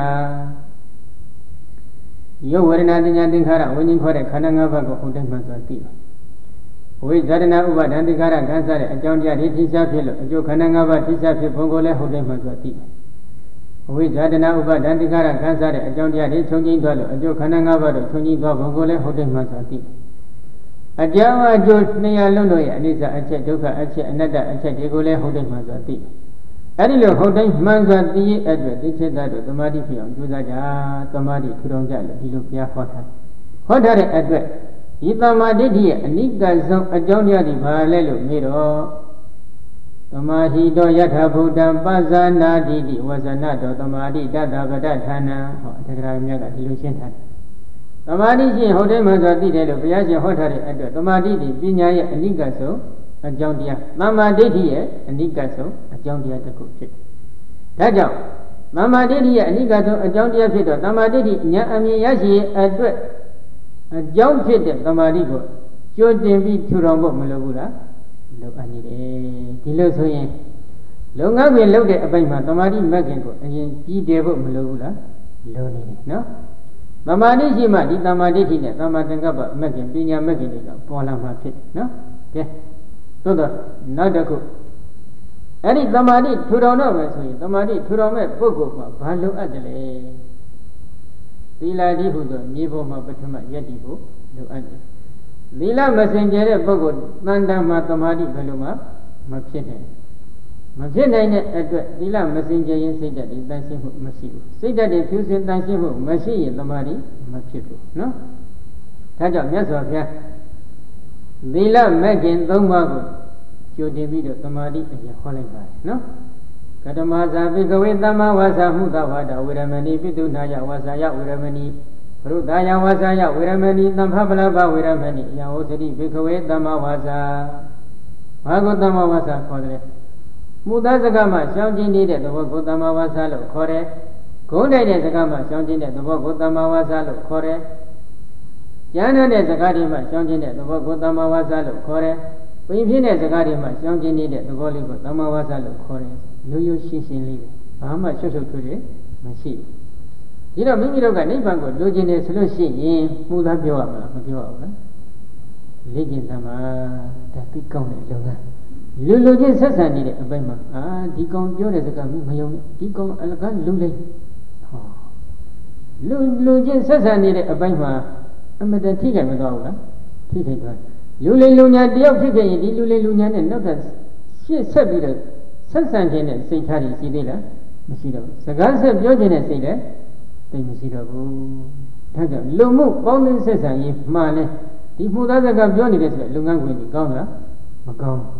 ယောဝေဒနာတင်ညာသင်္ခါရဝိညာဉ်ခေါ်တဲ့ခန္ဓာ၅ပါးကိုဟုတ်တိုင်းမှန်စွာသိတယ်ဝိဇာရဏဥပါဒံတိကာရခံစားတဲ့အကြောင်းတရားတွေထိရှားဖြစ်လို့အကျိုးခန္ဓာ၅ပါးထိရှားဖြစ်ဘုံကိုလည်းဟုတ်တယ်မှဆိုသိတယ်ဝိဇာရဏဥပါဒံတိကာရခံစားတဲ့အကြောင်းတရားတွေချုပ်ငြိမ်းသွားလို့အကျိုးခန္ဓာ၅ပါးတို့ချုပ်ငြိမ်းသွားဘုံကိုလည်းဟုတ်တယ်မှဆိုသိတယ်အကြောင်းအကျိုးနှစ်ရလုံးတို့ရဲ့အနိစ္စအချက်ဒုက္ခအချက်အနတ္တအချက်တွေကိုလည်းဟုတ်တယ်မှဆိုသိတယ်အဲ့ဒီလိုဟုတ်တိုင်းမှန်စွာသိရဲ့အတွက်ဒီချက်သားတို့သမာဓိဖြစ်အောင်ကြိုးစားကြသမာဓိထူထောင်ကြလို့ဒီလိုဘုရားဟောထားဟောထားတဲ့အတွက်ဒီသမာဓိရဲ့အနိကဆုံးအကြောင်းတရားဒီဘာလဲလို့မေးတော့သမာဟိတောယထာဘုဒ္ဓံပဇာနာတိတိဝဇနတောသမာဓိတတ္တပဒဌာနဟောအထက်ကရာမြတ်ကဒီလိုရှင်းထားတယ်သမာဓိရှင်ဟုတ်တယ်မှဆိုသိတယ်လို့ဘုရားရှင်ဟောထားတဲ့အတွက်သမာဓိဒီပညာရဲ့အနိကဆုံးအကြောင်းတရားသမာဓိရဲ့အနိကဆုံးအကြောင်းတရားတစ်ခုဖြစ်တယ်ဒါကြောင့်သမာဓိရဲ့အနိကဆုံးအကြောင်းတရားဖြစ်တော့သမာဓိဉာဏ်အမြင်ရရှိအတွက်အကြောင်းဖြစ်တဲ့သမာဓိကိုကြိုတင်ပြီးထူထောင်ဖို့မလိုဘူးလားလိုအပ်နေတယ်ဒီလိုဆိုရင်လုပ်ငန်းတွေလုပ်တဲ့အပိုင်းမှာသမာဓိမဂ်ခင်ကိုအရင်ပြီးတယ်ဖို့မလိုဘူးလားလိုနေတယ်နော်သမာဓိရှိမှဒီသမာဓိနဲ့သမာသင်္ကပ္ပမဂ်ခင်ပညာမဂ်ခင်တွေကပေါ်လာမှာဖြစ်နော်ကဲသို့တော့နောက်တစ်ခုအဲ့ဒီသမာဓိထူထောင်တော့မယ်ဆိုရင်သမာဓိထူထောင်မဲ့ပုဂ္ဂိုလ်ကဘာလိုအပ်တယ်လဲသီလတိဟုသောမြေပေါ်မှာပထမယက်တည်ဖို့လိုအပ်တယ်။သီလမစင်ကြဲတဲ့ပုဂ္ဂိုလ်တန်တမှာသမာဓိဘယ်လိုမှမဖြစ်နိုင်။မဖြစ်နိုင်တဲ့အတွက်သီလမစင်ကြဲရင်စိတ်ဓာတ်တွေတန်ရှင်းမှုမရှိဘူး။စိတ်ဓာတ်တွေဖြူစင်တန်ရှင်းမှုမရှိရင်သမာဓိမဖြစ်ဘူးနော်။ဒါကြောင့်မြတ်စွာဘုရားသီလမဲ့ခင်သုံးပါးကိုကြိုတင်ပြီးတော့သမာဓိအရင်ဟောလိုက်ပါတယ်နော်။ကတမဇာပိကဝေသမ္မာဝါစာမှုသဝါဒဝေရမဏိပိတုနာယဝါစာယဝေရမဏိဘရုဒာယဝါစာယဝေရမဏိသံဖပလဘဝေရမဏိယဝသတိပိကဝေသမ္မာဝါစာဘာကိုသမ္မာဝါစာခေါ်တယ်မှုသားစကားမှာရှောင်းကျင်နေတဲ့သဘောကိုသမ္မာဝါစာလို့ခေါ်တယ်ဂုဏ်တိုက်တဲ့စကားမှာရှောင်းကျင်တဲ့သဘောကိုသမ္မာဝါစာလို့ခေါ်တယ်ဉာဏ်တဲ့စကားတွေမှာရှောင်းကျင်တဲ့သဘောကိုသမ္မာဝါစာလို့ခေါ်တယ်ပိန်ဖြစ်တဲ့စကားတွေမှာရှောင်းကျင်နေတဲ့သဘောလေးကိုသမ္မာဝါစာလို့ခေါ်တယ်ရိုးရိုးရှင်းရှင်းလေးပဲဘာမှရှုပ်ရှုပ်ထွေးထွေးမရှိဘူးဒီတော့မိမိတို့ကနိဗ္ဗာန်ကိုလိုချင်တယ်ဆိုလို့ရှိရင်မှုသားပြောရမလားမပြောရဘူးလားလေ့ကျင့်သမှာဒါသိကောင်းတဲ့လုပ်ငန်းလူလူချင်းဆက်ဆံနေတဲ့အပိုင်းမှာအာဒီကောင်ပြောတဲ့စကားမယုံနဲ့ဒီကောင်အလကားလူလိမ့်ဟောလူလူချင်းဆက်ဆံနေတဲ့အပိုင်းမှာအမတန်ထိခိုက်မသွားဘူးလားထိခိုက်သွားလူလိမ့်လူညာတယောက်ဖြစ်ခဲ့ရင်ဒီလူလိမ့်လူညာနဲ့နောက်ထပ်ရှေ့ဆက်ပြီးတော့ဆက်ဆံခြင်းနဲ့စိတ်ထားရင်ရှိသေးလားမရှိတော့ဘူးစကားဆက်ပြောခြင်းနဲ့စိတ်လည်းသိမရှိတော့ဘူးဒါကြောင့်လူမှုပေါင်းသင်းဆက်ဆံရေးမှန်လဲဒီမှုသားစကားပြောနေတဲ့ဆိုလုပ်ငန်းခွင်ကြီးကောင်းလားမကောင်း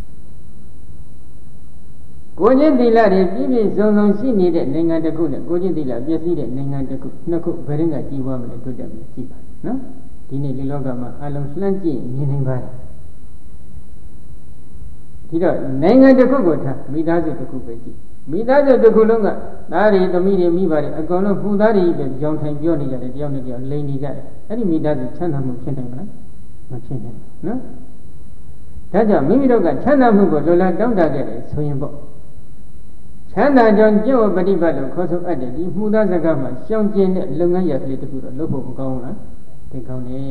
ကိုချင်းသီလတွေပြည့်ပြည့်စုံစုံရှိနေတဲ့နိုင်ငံတစ်ခုနဲ့ကိုချင်းသီလပြည့်စည်တဲ့နိုင်ငံတစ်ခုနှစ်ခုဘယ်ရင်ကကြည်ဝါမလဲတွေ့တယ်မရှိပါဘူးနော်ဒီနေ့လူလောကမှာအလုံးလှမ်းကြည့်မြင်နိုင်ပါတယ်ဒီတော့နိုင်ငံတစ်ခုကိုထားမိသားစုတစ်ခုပဲကြည့်မိသားစုတစ်ခုလုံးကသားတွေသမီးတွေမိဘတွေအကုန်လုံးဖူသားတွေပဲကြောင်ထိုင်ပြောနေကြတယ်တယောက်နဲ့တယောက်လိန်နေကြတယ်အဲ့ဒီမိသားစုချမ်းသာမှုဖြစ်နိုင်မလားမဖြစ်နိုင်ဘူးနော်ဒါကြောင့်မိမိတို့ကချမ်းသာမှုကိုလိုလားတောင်းတခဲ့တယ်ဆိုရင်ပေါ့ချမ်းသာကြောင့်ကျင့်ဝတ်ပฏิပတ်လို့ခေါ်ဆိုအပ်တယ်ဒီမှုသားစကားမှာရှောင်ကျဉ်တဲ့လုပ်ငန်းရကလေးတစ်ခုတော့လုပ်ဖို့မကောင်းဘူးလားသိကောင်းတယ်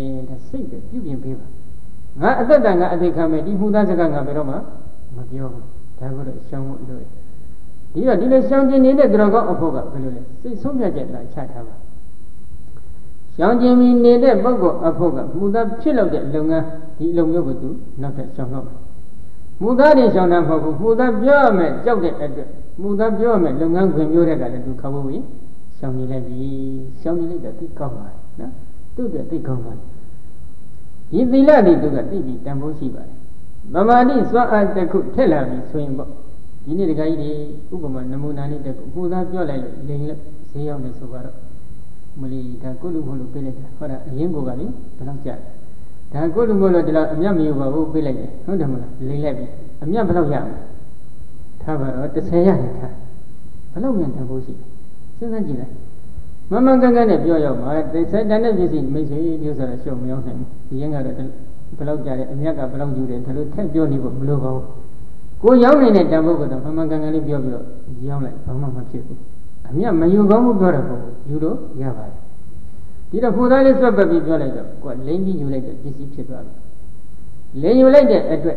စိတ်ပဲပြုပြင်ပေးပါငါအသက်တန်ငါအသိခံမယ်ဒီမှုသားစကားငါဘယ်တော့မှမပြောဘူးဒါကိုတော့ရှောင်ဖို့လိုတယ်ဒီတော့ဒီလိုရှောင်ကျင်နေတဲ့သူတော်ကောင်းအဖို့ကဘယ်လိုလဲစိတ်ဆုံးဖြတ်ချက်လာချထားပါရှောင်ကျင်ပြီးနေတဲ့ပုဂ္ဂိုလ်အဖို့ကမှုသားဖြစ်လို့တဲ့လုပ်ငန်းဒီအလုပ်မျိုးကိုသူနောက်ထပ်ရှောင်တော့မှုသားတွေရှောင်တာမဟုတ်ဘူးမှုသားပြောရမယ်ကြောက်တဲ့အတွက်မှုသားပြောရမယ်လုပ်ငန်းခွင်မျိုးတဲ့ကလည်းသူခါဖို့ပြီးရှောင်နေလိုက်ပြီရှောင်နေလိုက်တော့သိကောင်းပါလေနော်သူ့အတွက်သိကောင်းပါလေဒီသီလတွေသူကသိပြီးတန်ဖိုးရှိပါတယ်ဗမာတိစွမ်းအားတစ်ခုထက်လာပြီဆိုရင်ပေါ့ဒီနေ့တခါကြီးတွေဥပမာနမူနာလေးတစ်ခုမှုသားပြောလိုက်လို့လိန်လို့ဈေးရောက်နေဆိုတော့မလီဒါကိုလူမို့လို့ပြေးလိုက်တာဟောတာအရင်ကလေဘယ်လောက်ကြာဒါကိုလူမို့လို့ဒီလောက်အမြတ်မယူပါဘူးပြေးလိုက်တယ်ဟုတ်တယ်မလားလိန်လိုက်ပြီအမြတ်ဘယ်လောက်ရမလဲထားပါတော့တစ်ဆယ်ရတယ်ထားဘယ်လောက်မြန်တန်ဖိုးရှိစဉ်းစားကြည့်လိုက်မမကန်းကန်းနဲ့ပြောရောက်ပါတစ်ဆယ်တန်တဲ့ပစ္စည်းမိတ်ဆွေမျိုးဆိုတော့ရှုံမရောက်နိုင်ဘူးဒီရင်ကတော့ဘယ်လောက်ကြာတယ်အမြတ်ကဘယ်လောက်ယူတယ်ဒါလို့ထက်ပြောနေဖို့မလိုပါဘူးကိုရောက်နေတဲ့တန်ဖိုးကတော့မမကန်းကန်းလေးပြောပြီးတော့ရောက်လိုက်ဘာမှမဖြစ်ဘူးအမြတ်မယူကောင်းဘူးပြောတာပေါ့ယူလို့ရပါတယ်ဒီတော့ကိုယ်သားလေးဆွတ်ပတ်ပြီးပြောလိုက်တော့ကိုကလိမ့်ပြီးယူလိုက်တဲ့ပစ္စည်းဖြစ်သွားပြီလိမ့်ယူလိုက်တဲ့အတွက်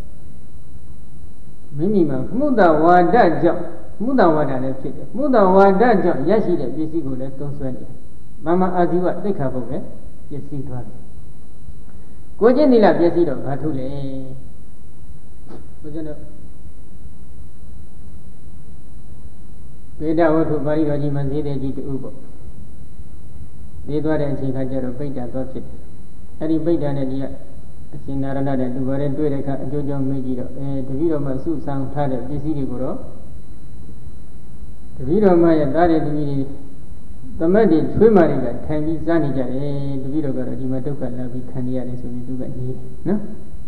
မိမိမှာမှုတဝါဒကြောင့်မှုတဝါဒလည်းဖြစ်တယ်မှုတဝါဒကြောင့်ရရှိတဲ့ပစ္စည်းကိုလည်းသုံးဆွဲတယ်မမအာဇီဝသိက္ခာပုဒ်ပဲပစ္စည်းသွားတယ်ကိုကျင့်သီလပစ္စည်းတော့ဘာထုလဲဘုရားတို့ဗေဒဝတ္ထုပါဠိတော်ကြီးမှာဈေးတဲ့ကြီးတူပေါ့ဈေးသွားတဲ့အချိန်ခါကျတော့ပိဋကသွားဖြစ်တယ်အဲ့ဒီပိဋကနဲ့ကြီးကအရှင်နာရဏတဲ့သူဘာတွေတွေ့တဲ့အခါအကျိုးကြောင့်မေးကြည့်တော့အဲတပည့်တော်မှစုဆောင်ထားတဲ့ပစ္စည်းတွေကိုတော့တပည့်တော်မှရဲ့သားတဲ့တပည့်တွေသမတ်တွေချွေးမာတွေကထိုင်ပြီးစားနေကြတယ်တပည့်တော်ကတော့ဒီမှာဒုက္ခလာပြီးခံနေရတယ်ဆိုပြီးသူကနေနော်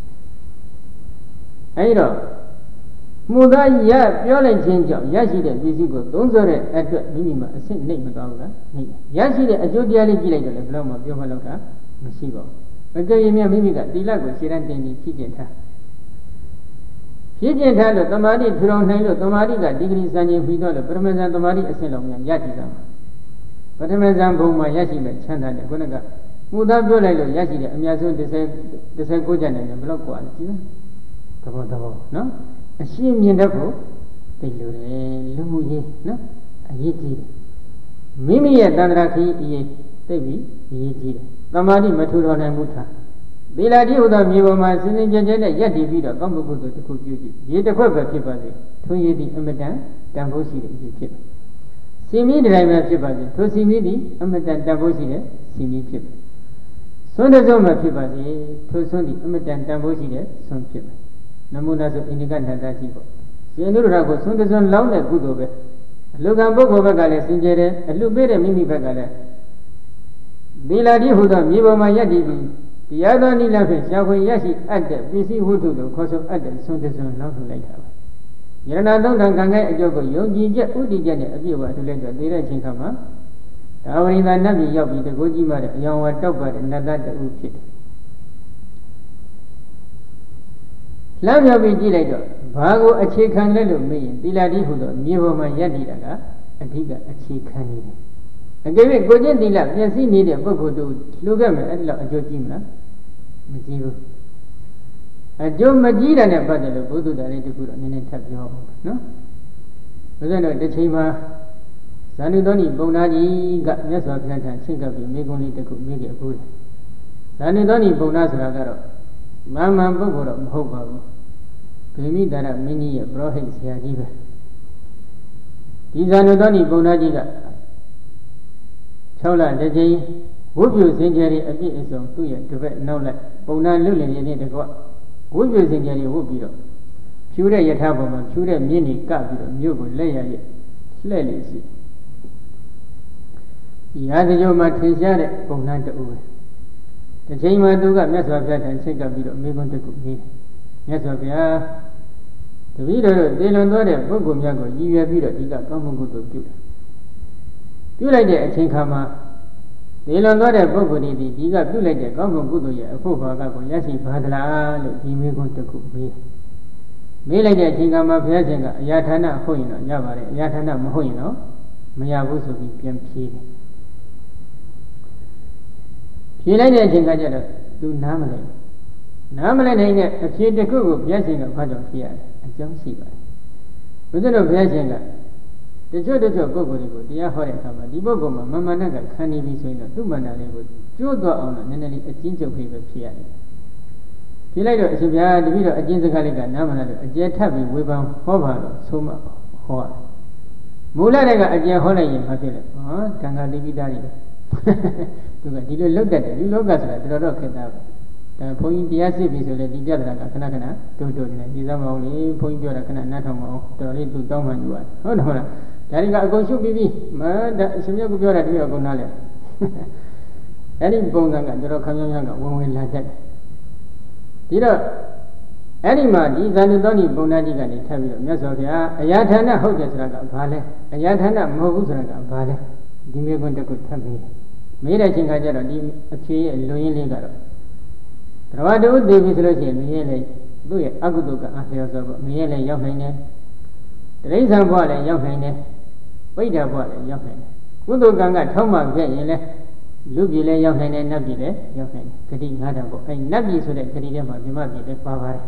အဲဒီတော့မှုသားရပြောလိုက်ခြင်းကြောင့်ရရှိတဲ့ပစ္စည်းကိုသုံးစွဲတဲ့အတွက်မိမိမှာအဆင့်နှိပ်မသွားဘူးလားနှိပ်ရရှိတဲ့အကျိုးတရားလေးကြည့်လိုက်တော့လည်းဘယ်တော့မှပြောမလို့တာမရှိပါဘူးမကြရင်မြတ်မိမိကသီလကိုရှင်းတန်းတင်ပြီးဖြည့်ကျင်ထားဖြည့်ကျင်ထားလို့တမာတိထူထောင်နိုင်လို့တမာတိကဒီဂရီစံချိန်ပြီးတော့လို့ပထမဇန်တမာတိအဆင့်လောက်များရရှိတာမှာပထမဇန်ဘုံမှာရရှိမဲ့ချမ်းသာတဲ့ခုနကမှုသားပြောလိုက်လို့ရရှိတဲ့အများဆုံးတစ်ဆယ်တစ်ဆယ်ကိုကျန်တယ်ဘယ်လောက်กว่าလဲကြည့်လားသဘောသဘောနော်အရှင်းမြင်တတ်ဖို့သိလို့တယ်လူမှုရေးနော်အရေးကြီးတယ်မိမိရဲ့တန္တရာခီးအရေးသိပြီအရေးကြီးတယ်သမာဓိမထူထောင်နိုင်ဘူးထားသီလတိဟူသောမြေပေါ်မှာစင်စင်ကြဲကြဲနဲ့ယက်တည်ပြီးတော့ကောင်းမှုကုသိုလ်တစ်ခုပြုကြည့်ရေတစ်ခွက်ပဲဖြစ်ပါစေထိုရည်သည်အမတန်တန်ဖိုးရှိတဲ့အရေးဖြစ်တယ်စီမီတိုင်းပဲဖြစ်ပါစေထိုစီမီသည်အမတန်တန်ဖိုးရှိတဲ့စီမီဖြစ်တယ်ဆွမ်းတစုံမှဖြစ်ပါစေထိုဆွမ်းသည်အမတန်တန်ဖိုးရှိတဲ့ဆွမ်းဖြစ်တယ်နမုနာဆိုအိန္ဒိကနန္ဒကြီးပေါ့ရှင်နုရတာကိုဆွမ်းတစုံလောင်းတဲ့ကုသိုလ်ပဲအလုကံပုဂ္ဂိုလ်ဘက်ကလည်းစင်ကြယ်တယ်အလှပေးတဲ့မိမိဘက်ကလည်းသီလတိဟူသောမြေပေါ်မှာယက်တည်ပြီးတရားတော်နိလဖြင့်ရှားခွင့်ရရှိအပ်တဲ့ပစ္စည်းဝတ္ထုကိုခေါ်ဆိုအပ်တဲ့ဆွမ်းတစုံလောင်းထုတ်လိုက်တာပါယရဏသုံးထံကံခဲ့အကျိုးကိုယုံကြည်ချက်ဥတည်ချက်နဲ့အပြည့်အဝထုတ်လိုက်တော့သေတဲ့ချိန်ခါမှာဒါဝရိန္ဒနတ်ပြည်ရောက်ပြီးတကိုးကြီးမှတဲ့အယောင်ဝတောက်ပါတဲ့နတ်သားတူဖြစ်တယ်လမ်းမြောက်ပြီးကြည့်လိုက်တော့ဘာကိုအခြေခံလဲလို့မေးရင်သီလတိဟူသောမြေပေါ်မှာယက်နေတာကအဓိကအခြေခံနေတယ်အကယ်၍ကိုကျင့်သီလပြည့်စည်နေတဲ့ပုဂ္ဂိုလ်တို့လှုပ်ခဲ့မယ်အဲ့ဒီလောက်အကျိုးကြီးမလားမကြီးဘူးအကျိုးမကြီးတာနဲ့ပတ်သက်လို့ဘုသူတော်လေးတခုတော့နည်းနည်းထပ်ပြောအောင်နော်ဘုရားတော်တစ်ချိန်မှာဇာနုသောဏိပုံနာကြီးကမြတ်စွာဘုရားထံဆင့်ကပ်ပြီးမိဂုံးလေးတခုမိခဲ့ဘူးဇာနုသောဏိပုံနာဆိုတာကတော့မန်မှန်ပုဂ္ဂိုလ်တော့မဟုတ်ပါဘူးဂေမိတာရမင်းကြီးရဲ့ပရောဟိတ်ဆရာကြီးပဲဒီဇာနုသောဏိပုံနာကြီးက၆လတစ်ကြိမ်ဝုပြုစင်ကြယ်အပြည့်အစုံသူ့ရဲ့တပည့်နောက်လိုက်ပုံနာလွတ်လည်နေတဲ့တကွဝုပြုစင်ကြယ်ဝုပြီးတော့ဖြူတဲ့ယထာပေါ်မှာဖြူတဲ့မြင်းကြီးကပ်ပြီးတော့မြို့ကိုလက်ရရဲ့လှဲ့လေရှိရာဇဂိုမှာထင်ရှားတဲ့ပုံနာတူပဲတစ်ချိန်မှာသူကမြတ်စွာဘုရားထံဆင့်ကပ်ပြီးတော့မိဂုံးတစ်ခုမေးတယ်မြတ်စွာဘုရားတပည့်တော်တို့တည်လွန်သွားတဲ့ပုဂ္ဂိုလ်များကိုရည်ရွယ်ပြီးတော့ဒီကကောင်းမှုကုသိုလ်ပြုတယ်ပြုလိုက်တဲ့အချိန်ခါမှာတည်လွန်သွားတဲ့ပုဂ္ဂိုလ်ဒီဒီကပြုလိုက်တဲ့ကောင်းမှုကုသိုလ်ရဲ့အဖို့ဘာကကိုရရှိပါသလားလို့ဒီမိဂုံးတစ်ခုမေးမေးလိုက်တဲ့အချိန်ခါမှာဘုရားရှင်ကအရာဌာနဟုတ်ရင်တော့ရပါတယ်အရာဌာနမဟုတ်ရင်တော့မရဘူးဆိုပြီးပြန်ဖြေတယ်ဖြေလိုက်တဲ့အချိန်ကကျတော့သူနားမလဲနားမလဲနိုင်တဲ့အဖြစ်တစ်ခုကိုဘုရားရှင်ကဘာကြောင့်ဖြစ်ရလဲအကြောင်းရှိပါတယ်ဘုရားတို့ဘုရားရှင်ကတချို့တချို့ပုဂ္ဂိုလ်တွေကိုတရားဟောတဲ့အခါမှာဒီပုဂ္ဂိုလ်မှာမမနကခံနေပြီဆိုရင်တော့သူ့မန္တလေးကိုကျိုးသွားအောင်တော့နည်းနည်းလေးအကျဉ်းချုပ်ပြီးပဲဖြစ်ရတယ်ဖြစ်လိုက်တော့အရှင်ဘုရားတပည့်တော်အကျဉ်းစကားလေးကနားမလားလို့အကျယ်ထပ်ပြီးဝေဖန်ဟောပါလို့ဆိုမှဟောရတယ်မူလတည်းကအကျယ်ဟောလိုက်ရင်ဘာဖြစ်လဲဟောတန်ခါတိပိသားတွေပဲသူကဒီလိုလုတ်တတ်တယ်ဒီလောကဆိုတာတော်တော်ခက်သားပဲဒါဘုန်းကြီးတရားစစ်ပြီဆိုလေဒီပြဿနာကခဏခဏတိုးတိုးနေတယ်ဒီစမ်းမအောင်လေဘုန်းကြီးပြောတာခဏနားထောင်မအောင်တော်တော်လေးသူတောင်းမှယူရတယ်ဟုတ်တယ်ဟုတ်လားဒါတွေကအကုန်ရှုပ်ပြီးပြီမဒါအရှင်မြတ်ကပြောတာတပည့်တော်ကုန်နားလေအဲ့ဒီပုံစံကတော်တော်ခမ်းခမ်းကဝင်ဝင်လာတတ်တယ်ဒီတော့အဲ့ဒီမှာဒီဇာတုတောင်းဒီပုံနာကြီးကနေထပ်ပြီးတော့မြတ်စွာဘုရားအရာဌာနဟုတ်တယ်ဆိုတာကဘာလဲအရာဌာနမဟုတ်ဘူးဆိုတာကဘာလဲဒီမေကွန်းတစ်ခုထပ်ပြီးမေးတဲ့ချိန်ခါကျတော့ဒီအဖြေရဲ့လွန်ရင်းလေးကတော့တရဝတ္တုသိပြီဆိုလို့ရှိရင်မင်းရဲ့လေသူ့ရဲ့အကုသိုလ်ကအားလျော်စွာပေါ့မင်းရဲ့လေရောက်နိုင်တယ်တရိစ္ဆာန်ဘဝလည်းရောက်နိုင်တယ်ပိဋကဘဝလည်းရောက်နိုင်တယ်ကုသိုလ်ကံကထောက်မှခဲ့ရင်လည်းလူပြည်လည်းရောက်နိုင်တယ်နတ်ပြည်လည်းရောက်နိုင်တယ်ဂတိငါးတန်ပေါ့အဲနတ်ပြည်ဆိုတဲ့ဂတိထဲမှာမြမပြည်လည်းပါပါတယ်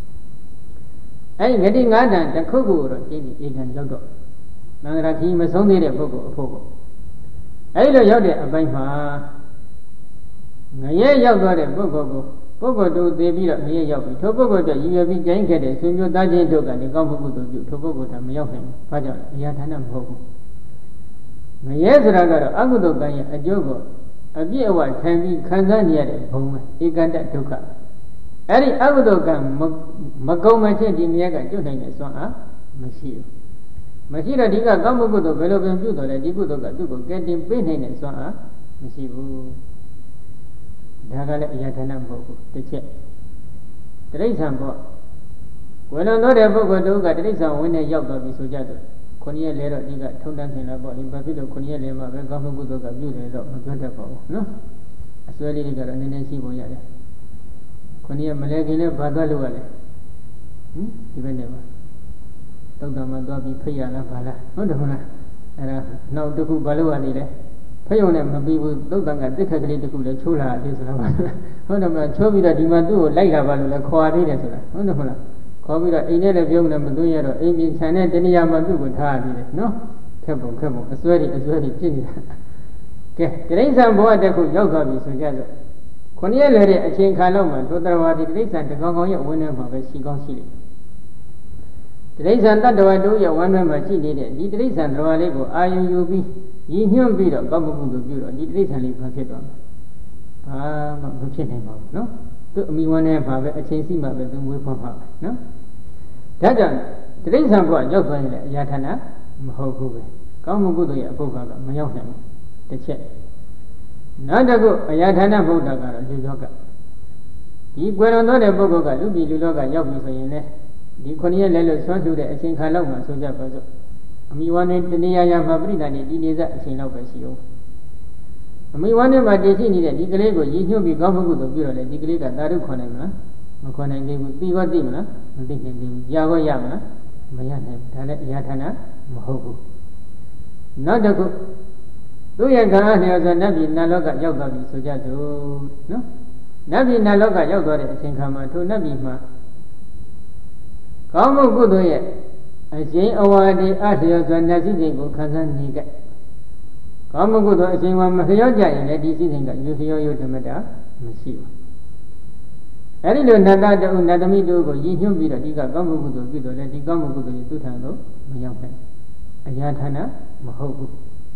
အဲဒီဂတိငါးတန်တစ်ခုခုတော့ကျင်းပြီးဧကံရောက်တော့မင်္ဂလာခီးမဆုံးသေးတဲ့ပုဂ္ဂိုလ်အဖို့ပေါ့အဲဒီလိုရောက်တဲ့အပိုင်းမှာငရဲရောက်သွားတဲ့ပုဂ္ဂိုလ်ကိုပုဂ္ဂိုလ်တို့သိပြီးတော့ငရဲရောက်ပြီထိုပုဂ္ဂိုလ်တို့ရည်ရွယ်ပြီးကြိုင်းခဲ့တဲ့ဆွေမျိုးသားချင်းတို့ကနေကောင်းမှုကုသိုလ်ပြုထိုပုဂ္ဂိုလ်ကမရောက်နိုင်ဘူး။ဘာကြောင့်လဲ။အရာဌာနမဟုတ်ဘူး။ငရဲဆိုတာကတော့အကုသိုလ်ကံရဲ့အကျိုးကိုအပြည့်အဝခံပြီးခံစားနေရတဲ့ဘုံပဲဧကန္တဒုက္ခ။အဲ့ဒီအကုသိုလ်ကံမကုံမချင်းဒီငရဲကကျွတ်နိုင်တဲ့စွမ်းအားမရှိဘူး။မရှိတော့ဒီကကောင်းမှုကုသိုလ်ဘယ်လိုပင်ပြုတော်လဲဒီကုသိုလ်ကသူ့ကိုကဲတင်ပေးနိုင်တဲ့စွမ်းအားမရှိဘူး။ဒါကလည်းအရာဌာနမဟုတ်ဘူးတစ်ချက်တိရစ္ဆာန်ပေါ့ဝေလွန်တော့တဲ့ပုဂ္ဂိုလ်တို့ကတိရစ္ဆာန်ဝင်းနဲ့ရောက်တော့ပြီဆိုကြတော့ခုနှစ်ရက်လဲတော့ဒီကထုံတန်းနေလာပေါ့ဒီဘာဖြစ်လို့ခုနှစ်ရက်လဲမှပဲကောင်းမှုကုသိုလ်ကပြုတယ်တော့မပြောတတ်ပါဘူးနော်အစွဲလေးတွေကတော့နည်းနည်းရှိပုံရတယ်ခုနှစ်ရက်မလဲခင်လည်းဘာသွားလို့ရလဲဟင်ဒီဘက်နဲ့ပါတုတ်တံမှာသွားပြီးဖိတ်ရလားဘာလားဟုတ်တယ်မလားအဲ့ဒါနောက်တစ်ခုဘာလို့ရနေလဲဖယုံနဲ့မပြီးဘူးသုတ်တန်ကတစ်ခက်ကလေးတစ်ခုလည်းချိုးလာတယ်ဆိုတာပါဟုတ်တယ်မလားချိုးပြီးတော့ဒီမှာသူ့ကိုလိုက်လာပါလို့လည်းခေါ်သေးတယ်ဆိုတာဟုတ်တယ်မလားခေါ်ပြီးတော့အိမ်နဲ့လည်းပြုံးလည်းမသွင်းရတော့အိမ်ပြင်ခြံနဲ့တဏှာမှာသူ့ကိုထားရသေးတယ်နော်ခက်ပုံခက်ပုံအစွဲတွေအစွဲတွေဖြစ်နေတာကဲတိရစ္ဆာန်ဘဝတစ်ခုရောက်သွားပြီဆိုကြဆိုခုနှစ်ရက်လေတဲ့အချိန်ခါလောက်မှာဒုတရဝါဒီတိရစ္ဆာန်တကောင်ကောင်ရဲ့ဝန်းထဲမှာပဲရှိကောင်းရှိလိမ့်တိရစ္ဆာန်တတ္တဝါတို့ရဲ့ဝန်းထဲမှာရှိနေတဲ့ဒီတိရစ္ဆာန်တော်ဝါလေးကိုအာယုံယူပြီးရည်ညွှန်းပြီးတော့ကောင်းမှုကုသိုလ်ပြုတော့ဒီတိရစ္ဆာန်လေးဘာဖြစ်သွားမလဲဘာမှမဖြစ်နိုင်ပါဘူးနော်သူအမိဝမ်းထဲမှာပဲအချိန်စီမှပဲသူမွေးဖွားမှာပဲနော်ဒါကြောင့်တိရစ္ဆာန်ဘဝရောက်သွားရင်လည်းအရာဌာနမဟုတ်ဘူးပဲကောင်းမှုကုသိုလ်ရဲ့အပုပ္ပကမရောက်နိုင်ဘူးတစ်ချက်နောက်တစ်ခုအရာဌာနမဟုတ်တာကတော့လူလောကဒီကွယ်လွန်သွားတဲ့ပုဂ္ဂိုလ်ကလူပြည်လူလောကရောက်ပြီဆိုရင်လည်းဒီခုနှစ်ရက်လဲလို့ဆွမ်းဆူတဲ့အချိန်ခါလောက်မှဆိုကြပါစို့အမိဝမ်းနဲ့တဏှာရမှာပြိဋ္ဌာန်နဲ့ဒီနေစအချိန်လောက်ပဲရှိအောင်အမိဝမ်းနဲ့မှာတည်ရှိနေတဲ့ဒီကလေးကိုရည်ညွှန်းပြီးကောင်းမှုကုသိုလ်ပြုတော့လေဒီကလေးကသာဓုခေါ်နိုင်မလားမခေါ်နိုင်သေးဘူးသိရောသိမလားမသိနိုင်သေးဘူးကြာရောရမလားမရနိုင်ဘူးဒါလည်းအရာဌာနမဟုတ်ဘူးနောက်တစ်ခုသူ့ရဲ့ကံအားလျော်စွာနတ်ပြည်နတ်လောကရောက်သွားပြီဆိုကြစို့နော်နတ်ပြည်နတ်လောကရောက်သွားတဲ့အချိန်ခါမှာထိုနတ်ပြည်မှာကောင်းမှုကုသိုလ်ရဲ့အရှင်အဝါဒီအလျော်စွာနတ်စည်းစိမ်ကိုခံစားနေကြကောင်းမှုကုသိုလ်အရှင်မှာမလျော့ကြရင်လည်းဒီစည်းစိမ်ကယူလျော့ရုပ်ဓမ္မတာမရှိဘူးအဲဒီလိုနတ်သားတူနတ်သမီးတို့ကိုရည်ညွှန်းပြီးတော့ဒီကကောင်းမှုကုသိုလ်ပြုတော့လေဒီကောင်းမှုကုသိုလ်ကိုသူထံသို့မရောက်နိုင်အရာဌာနမဟုတ်ဘူး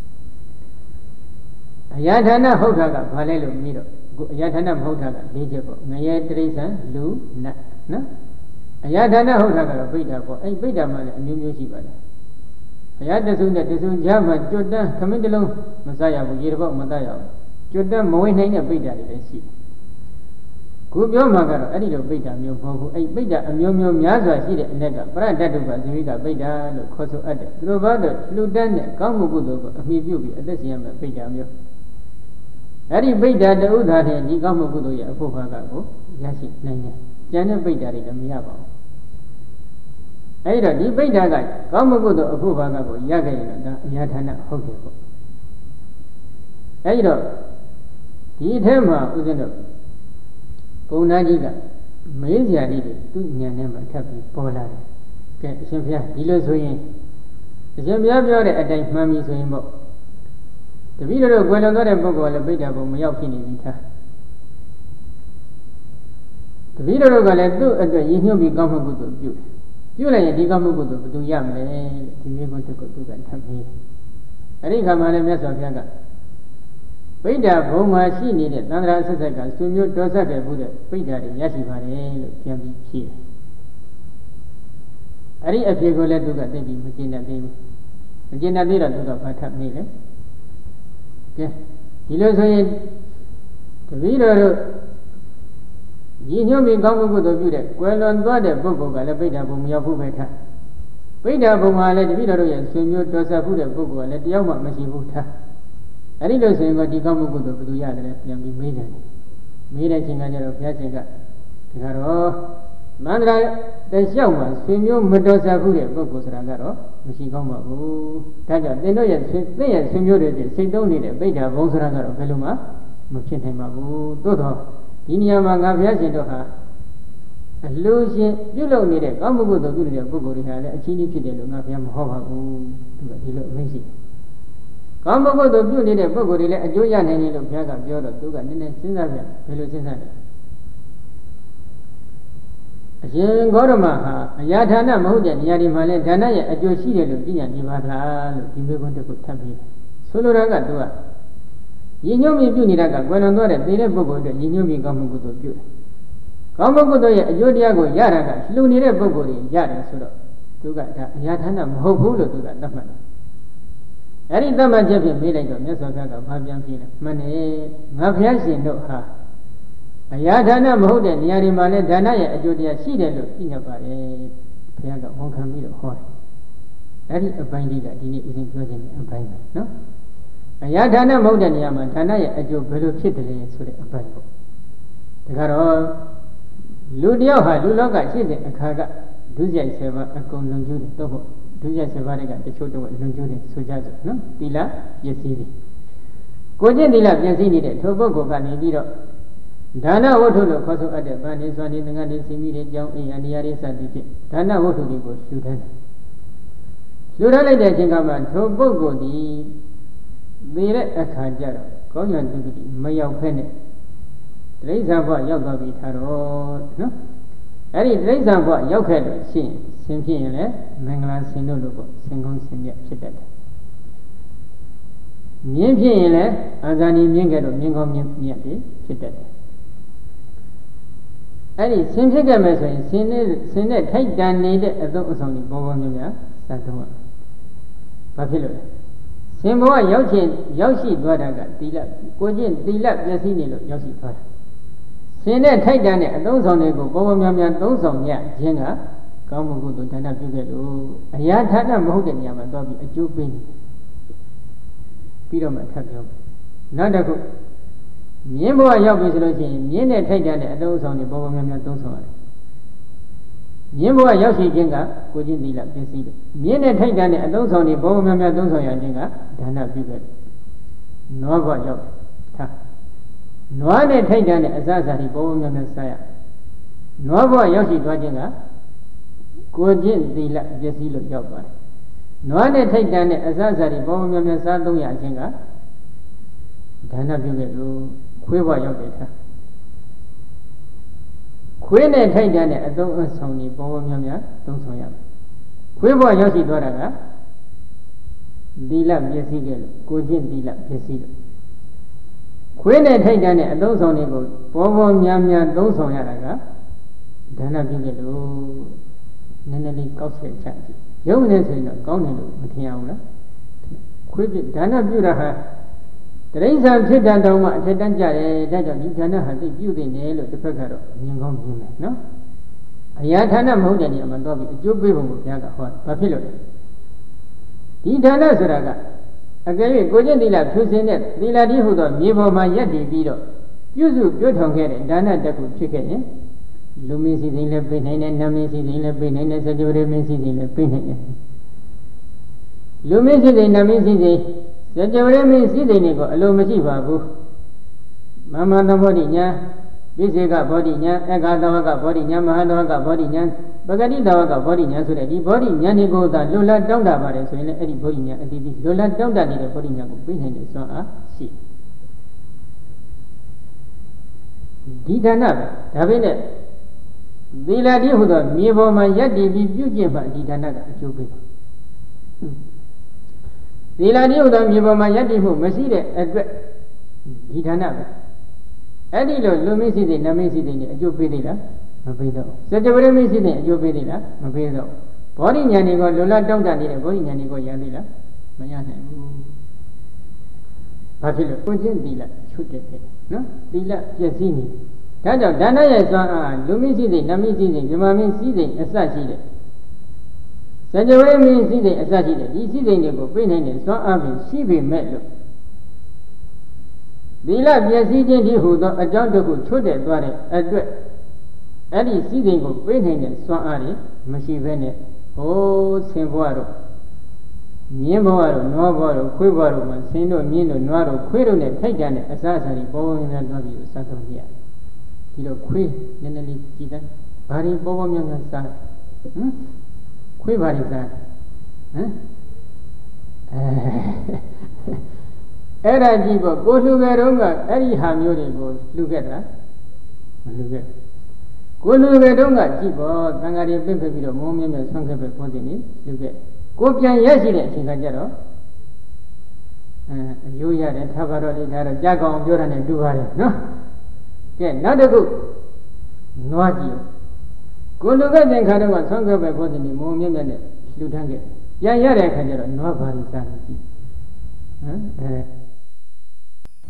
အရာဌာနဟုတ်တာကဘာလဲလို့မြည်တော့အရာဌာနမဟုတ်တာက၄ချက်ပေါ့ငရဲတိရစ္ဆာန်လူနတ်နော်အရာဌာနဟုတ်တာကတော့ပိဋ္ဌာပေါ့အဲ့ပိဋ္ဌာမှလည်းအမျိုးမျိုးရှိပါတယ်ဘုရားတဆုနဲ့တဆုကြားမှာကျွတ်တန်းခမင်းတစ်လုံးမစားရဘူးရေတစ်ပေါက်မတတ်ရဘူးကျွတ်တန်းမဝင်နိုင်တဲ့ပိဋ္ဌာတွေလည်းရှိခုပြောမှာကတော့အဲ့ဒီလိုပိဋ္ဌာမျိုးမဟုတ်ဘူးအဲ့ပိဋ္ဌာအမျိုးမျိုးများစွာရှိတဲ့အ ਨੇ ကပရတ္တုကဇိဝိကပိဋ္ဌာလို့ခေါ်ဆိုအပ်တယ်သူတို့ဘာလို့လှူဒန်းတဲ့ကောင်းမှုကုသိုလ်ကိုအမိပြုပြီးအသက်ရှင်ရမယ်ပိဋ္ဌာမျိုးအဲ့ဒီပိဋ္ဌာတူသာတဲ့ဒီကောင်းမှုကုသိုလ်ရဲ့အဖို့ဘာကကိုရရှိနိုင်တယ်ကျန်တဲ့ပိဋ္ဌာတွေလည်းမရပါဘူးအဲ့တော့ဒီပိဋ္ဌာကကောင်းမှုကုသိုလ်အဖို့ဘာကကိုရခဲ့ရင်တော့ဒါအရာဌာနဟုတ်တယ်ပေါ့အဲ့တော့ဒီအထဲမှာဥစဉ်တော့ပုံနာကြီးကမေးစရာလေးတွေသူ့ဉာဏ်နဲ့မှထပ်ပြီးပေါ်လာတယ်ကဲအရှင်ဘုရားဒီလိုဆိုရင်အရှင်ဘုရားပြောတဲ့အတိုင်းမှန်ပြီဆိုရင်ပေါ့တပည့်တော်ကွယ်လွန်သွားတဲ့ပုဂ္ဂိုလ်ကလည်းပိဋကဘုံမရောက်ဖြစ်နေပြီထားတပည့်တော်ကလည်းသူ့အတွက်ရည်ညွှန်းပြီးကောင်းမှုကုသိုလ်ပြုပြုလိုက်ရင်ဒီကောင်းမှုကုသိုလ်ဘယ်သူရမလဲဒီမျိုးကိုတကုတ်သူကထပ်ပြီးအဲ့ဒီခါမှလည်းမြတ်စွာဘုရားကပိဋကဘုံမှာရှိနေတဲ့သန္တရာဆက်ဆက်ကဆွေမျိုးတော်ဆက်ခဲ့မှုတဲ့ပိဋကတွေရရှိပါတယ်လို့ပြန်ပြီးဖြေတယ်အဲ့ဒီအဖြေကိုလည်းသူကသိပြီးမကျင့်တတ်သေးဘူးမကျင့်တတ်သေးတော့သူကဘာထပ်မေးလဲကဲဒီလိုဆိုရင်တပည့်တော်တို့ရည်ညွှန်းပြီးကောင်းမှုကုသိုလ်ပြုတဲ့ကွယ်လွန်သွားတဲ့ပုဂ္ဂိုလ်ကလည်းပိဋကဘုံမရောက်ဘူးပဲထားပိဋကဘုံမှာလည်းတပည့်တော်တို့ရဲ့ဆွေမျိုးတော်ဆက်မှုတဲ့ပုဂ္ဂိုလ်ကလည်းတယောက်မှမရှိဘူးထားအဲ့ဒီလိုဆိုရင်ကဒီကောင်းမှုကုသိုလ်ဘယ်သူရတယ်ပြန်ပြီးမေးတယ်မေးတဲ့ချိန်ကကျတော့ဘုရားရှင်ကဒါကတော့မန္တရာတလျှောက်မှာဆွေမျိုးမတော်ဆက်ဘူးတဲ့ပုဂ္ဂိုလ်ဆိုတာကတော့မရှိကောင်းပါဘူးဒါကြောင့်သင်တို့ရဲ့သင်ရဲ့ဆွေမျိုးတွေစိတ်သုံးနေတဲ့ပိဋကဘုံဆိုတာကတော့ဘယ်လိုမှမဖြစ်နိုင်ပါဘူးသို့တော့ဒီနေရာမှာငါဘုရားရှင်တို့ဟာအလူရှင်ပြုလုပ်နေတဲ့ကောင်းမှုကုသိုလ်ပြုနေတဲ့ပုဂ္ဂိုလ်တွေဟာလည်းအချင်းချင်းဖြစ်တယ်လို့ငါဘုရားမဟောပါဘူးသူကဒီလိုအမိန့်ရှိကောင်းမှုကုသိုလ်ပြုနေတဲ့ပုဂ္ဂိုလ်တွေလည်းအကျိုးရနိုင်တယ်လို့ဘုရားကပြောတော့သူကနည်းနည်းစဉ်းစားပြဘယ်လိုစဉ်းစားလဲအရှင်ဂေါရမဟာအရာဌာနမဟုတ်တဲ့နေရာဒီမှာလဲဌာနရဲ့အကျိုးရှိတယ်လို့ပြညာနေပါလားလို့ဒီမေခွန်းတစ်ခုထပ်ပြီးဆိုလိုတာကသူကရည်ညွှန်းပြီးပြုနေတာကကွယ်လွန်သွားတဲ့သေတဲ့ပုဂ္ဂိုလ်အတွက်ရည်ညွှန်းပြီးကောင်းမှုကုသိုလ်ပြုတယ်။ကောင်းမှုကုသိုလ်ရဲ့အကျိုးတရားကိုရတာကလှူနေတဲ့ပုဂ္ဂိုလ်တွေရတယ်ဆိုတော့သူကဒါအရာဌာနမဟုတ်ဘူးလို့သူကသတ်မှတ်တယ်။အဲဒီသတ်မှတ်ချက်ဖြင့်မေးလိုက်တော့မြတ်စွာဘုရားကဘာပြန်ဖြေလဲမှန်တယ်ငါဘုရားရှင်တို့ဟာအရာဌာနမဟုတ်တဲ့နေရာတွေမှာလည်းဒါနရဲ့အကျိုးတရားရှိတယ်လို့ပြညတ်ပါတယ်ဘုရားကဝန်ခံပြီးတော့ဟောတယ်။အဲဒီအပိုင်းလေးကဒီနေ့ဦးဇင်းပြောခြင်းတဲ့အပိုင်းပဲနော်။အရာဌာနမဟုတ်တဲ့နေရာမှာဌာနရဲ့အကျိုးဘယ်လိုဖြစ်တယ်လဲဆိုတဲ့အပိုင်းပေါ့ဒါကတော့လူတယောက်ဟာလူလောကရှိတဲ့အခါကဒုစရိုက်ဆယ်ပါးအကုန်လွန်ကျူးတယ်တော့ဟုတ်ဒုစရိုက်ဆယ်ပါးတွေကတချို့တော့လွန်ကျူးတယ်ဆိုကြစို့နော်သီလပျက်စီးတယ်ကိုကျင့်သီလပျက်စီးနေတဲ့ထိုပုဂ္ဂိုလ်ကနေပြီးတော့ဒါနဝတ္ထုလို့ခေါ်ဆိုအပ်တဲ့ဗန္ဒီစွာနေငါနေစီမိတွေကြောင်းအိမ်အရာတွေစသည်ဖြင့်ဒါနဝတ္ထုတွေကိုလှူဒန်းတယ်လှူဒန်းလိုက်တဲ့အချိန်ကမှထိုပုဂ္ဂိုလ်ဒီသေတဲ့အခါကျတော့ကောင်းရတုတိမရောက်ဖက်နဲ့တိရစ္ဆာန်ဘဝရောက်သွားပြီထားတော့နော်အဲ့ဒီတိရစ္ဆာန်ဘဝရောက်ခဲ့လို့ရှိရင်ဆင်ဖြစ်ရင်လည်းမင်္ဂလာဆင်တို့လို့ပေါ့ဆင်ကောင်းဆင်မြတ်ဖြစ်တတ်တယ်မြင်းဖြစ်ရင်လည်းအာဇာနည်မြင်းကဲ့သို့မြင်းကောင်းမြင်းမြတ်တွေဖြစ်တတ်တယ်အဲ့ဒီဆင်ဖြစ်ခဲ့မယ်ဆိုရင်ဆင်နဲ့ဆင်နဲ့ထိုက်တန်နေတဲ့အသုံးအဆောင်တွေပေါ်ပေါ်များများစသုံးရဘာဖြစ်လို့လဲဆင်ဘဝရောက်ချင်းရောက်ရှိသွားတာကသီလကိုချင်းသီလပျက်စီးနေလို့ရောက်ရှိသွားတာဆင်နဲ့ထိုက်တန်တဲ့အသုံးဆောင်တွေကိုပေါ်ပေါ်များများသုံးဆောင်ရခြင်းကကောင်းမှုကုသိုလ်ဒါနပြုခဲ့လို့အရာဌာနမဟုတ်တဲ့နေရာမှာသွားပြီးအကျိုးပေးနေပြီးတော့မှထပ်ပြောနောက်တစ်ခုမြင်းဘဝရောက်ပြီဆိုလို့ရှိရင်မြင်းနဲ့ထိုက်တန်တဲ့အသုံးဆောင်တွေပေါ်ပေါ်များများသုံးဆောင်ရတယ်မြင်းဘဝရောက်ရှိခြင်းကကိုချင်းသီလပျက်စီးတယ်မြင်းနဲ့ထိုက်တန်တဲ့အသုံးဆောင်တွေဘောဘောများများသုံးဆောင်ရခြင်းကဒါနပြုခဲ့တယ်နွားဘဝရောက်ထားနွားနဲ့ထိုက်တန်တဲ့အစအစာတွေဘောဘောများများစားရနွားဘဝရောက်ရှိသွားခြင်းကကိုချင်းသီလပျက်စီးလို့ရောက်သွားတယ်နွားနဲ့ထိုက်တန်တဲ့အစအစာတွေဘောဘောများများစားသုံးရခြင်းကဒါနပြုခဲ့လို့ခွေးဘဝရောက်တယ်ထားခွေးနဲ့ထိုက်တန်တဲ့အသုံးအဆောင်တွေပေါ်ပေါ်များများသုံးဆောင်ရမယ်ခွေးဘဝရောက်ရှိသွားတာကသီလပျက်စီးခဲ့လို့ကိုကျင့်သီလပျက်စီးလို့ခွေးနဲ့ထိုက်တန်တဲ့အသုံးဆောင်တွေကိုပေါ်ပေါ်များများသုံးဆောင်ရတာကဒါနပြုခဲ့လို့နည်းနည်းလေးကောက်ချက်ချကြည့်ရုံနဲ့ဆိုရင်တော့ကောင်းတယ်လို့မထင်ရဘူးလားခွေးပြဒါနပြုတာဟာတရိစ္ဆာန်ဖြစ်တဲ့တောင်မှအထက်တန်းကြတယ်ဒါကြောင့်ဒီဌာနဟာသိပြုတင်တယ်လို့တစ်ဖက်ကတော့မြင်ကောင်းမြင်မယ်နော်အရာဌာနမဟုတ်တဲ့နေရာမှာတော့ပြီးအကျိုးပေးပုံကိုဘုရားကဟောဘာဖြစ်လို့လဲဒီဌာနဆိုတာကအကယ်၍ကိုကျင့်သီလဖြူစင်တဲ့သီလတိဟုသောမြေပေါ်မှာယက်တည်ပြီးတော့ပြုစုပြုထောင်ခဲ့တဲ့ဒါနတက်ခုဖြစ်ခဲ့ရင်လူမင်းစီစဉ်လည်းပေးနိုင်တယ်နတ်မင်းစီစဉ်လည်းပေးနိုင်တယ်စကြဝဠာမင်းစီစဉ်လည်းပေးနိုင်တယ်လူမင်းစီစဉ်နတ်မင်းစီစဉ်စကြဝဠာမင်းစီစဉ်တွေကိုအလိုမရှိပါဘူးမမသမုဒ္ဒိညာပိစေကဘောဓိညာအက္ခသဝကဘောဓိညာမဟာသဝကဘောဓိညာပဂတိသဝကဘောဓိညာဆိုတဲ့ဒီဘောဓိညာတွေကိုသာလွတ်လပ်တောင်းတပါတယ်ဆိုရင်လည်းအဲ့ဒီဘောဓိညာအတိအကျလွတ်လပ်တောင်းတနေတဲ့ဘောဓိညာကိုပေးနိုင်တဲ့စွမ်းအားရှိဒီဌာနပဲဒါပေမဲ့သီလတိဟုသောမြေပေါ်မှာယက်တည်ပြီးပြုကျင့်မှဒီဌာနကအကျိုးပေးပါသီလတိဟုသောမြေပေါ်မှာယက်တည်မှုမရှိတဲ့အတွက်ဒီဌာနပဲအဲ့ဒီလိုလူမရှိတဲ့နမရှိတဲ့နဲ့အကျိုးပေးသေးလားမပေးတော့စัจ java မရှိတဲ့အကျိုးပေးသေးလားမပေးတော့ဘောဓိဉာဏ်တွေကလွတ်လပ်တောင်းတနေတဲ့ဘောဓိဉာဏ်တွေကိုရသေးလားမရနိုင်ဘူးဘာဖြစ်လို့ကိုချင်းသီလချွတ်တဲ့နော်သီလပြည့်စည်နေဒါကြောင့်ဒါနရဲ့စွမ်းအားလူမရှိတဲ့နမရှိတဲ့မြမမင်းစည်းစိမ်အစရှိတဲ့စัจ java မင်းစည်းစိမ်အစရှိတဲ့ဒီစည်းစိမ်တွေကိုပြနိုင်တဲ့စွမ်းအားပင်ရှိပေမဲ့လို့သီလပြည့်စည်ခြင်းဒီဟူသောအကြောင်းတစ်ခုချွတ်တဲ့သွားတဲ့အတွက်အဲ့ဒီစည်းစိမ်ကိုပြနိုင်တဲ့စွမ်းအားတွေမရှိဘဲနဲ့ဟိုးဆင်ဘွားတို့မြင်းဘွားတို့နွားဘွားတို့ခွေးဘွားတို့မှာဆင်းတို့မြင်းတို့နွားတို့ခွေးတို့နဲ့ထိုက်တန်တဲ့အစားအစာတွေပေါ်ပေါ်များများသွားပြီးစားသုံးကြရတယ်ဒီတော့ခွေးနည်းနည်းလေးကြည့်တယ်ဘာတွေပေါ်ပေါ်များများစားဟမ်ခွေးဘာတွေစားဟမ်အဲအဲ့ဒါကြည့်ပေါ့ကိုလူငယ်တုန်းကအဲ့ဒီဟာမျိုးတွေကိုလူခဲ့တာမလူခဲ့ကိုလူငယ်တုန်းကကြည့်ပေါ့သံဃာတွေပြင့်ပြပြီးတော့မုံမြဲမြဲဆွမ်းခဲ့ပဲခေါ်တယ်နိလူခဲ့ကိုပြန်ရရှိတဲ့အချိန်ကကြတော့အဲအယိုးရတယ်ထားပါတော့လေဒါတော့ကြားကောင်းပြောတာနဲ့တူပါတယ်နော်ကဲနောက်တစ်ခုနွားကြည့်ကိုလူခဲ့တဲ့ခါတော့ဆွမ်းခဲ့ပဲခေါ်တယ်နိမုံမြဲမြဲနဲ့လူထမ်းခဲ့ပြန်ရတဲ့အခါကျတော့နွားဘာတွေစားနေကြည့်ဟမ်အဲ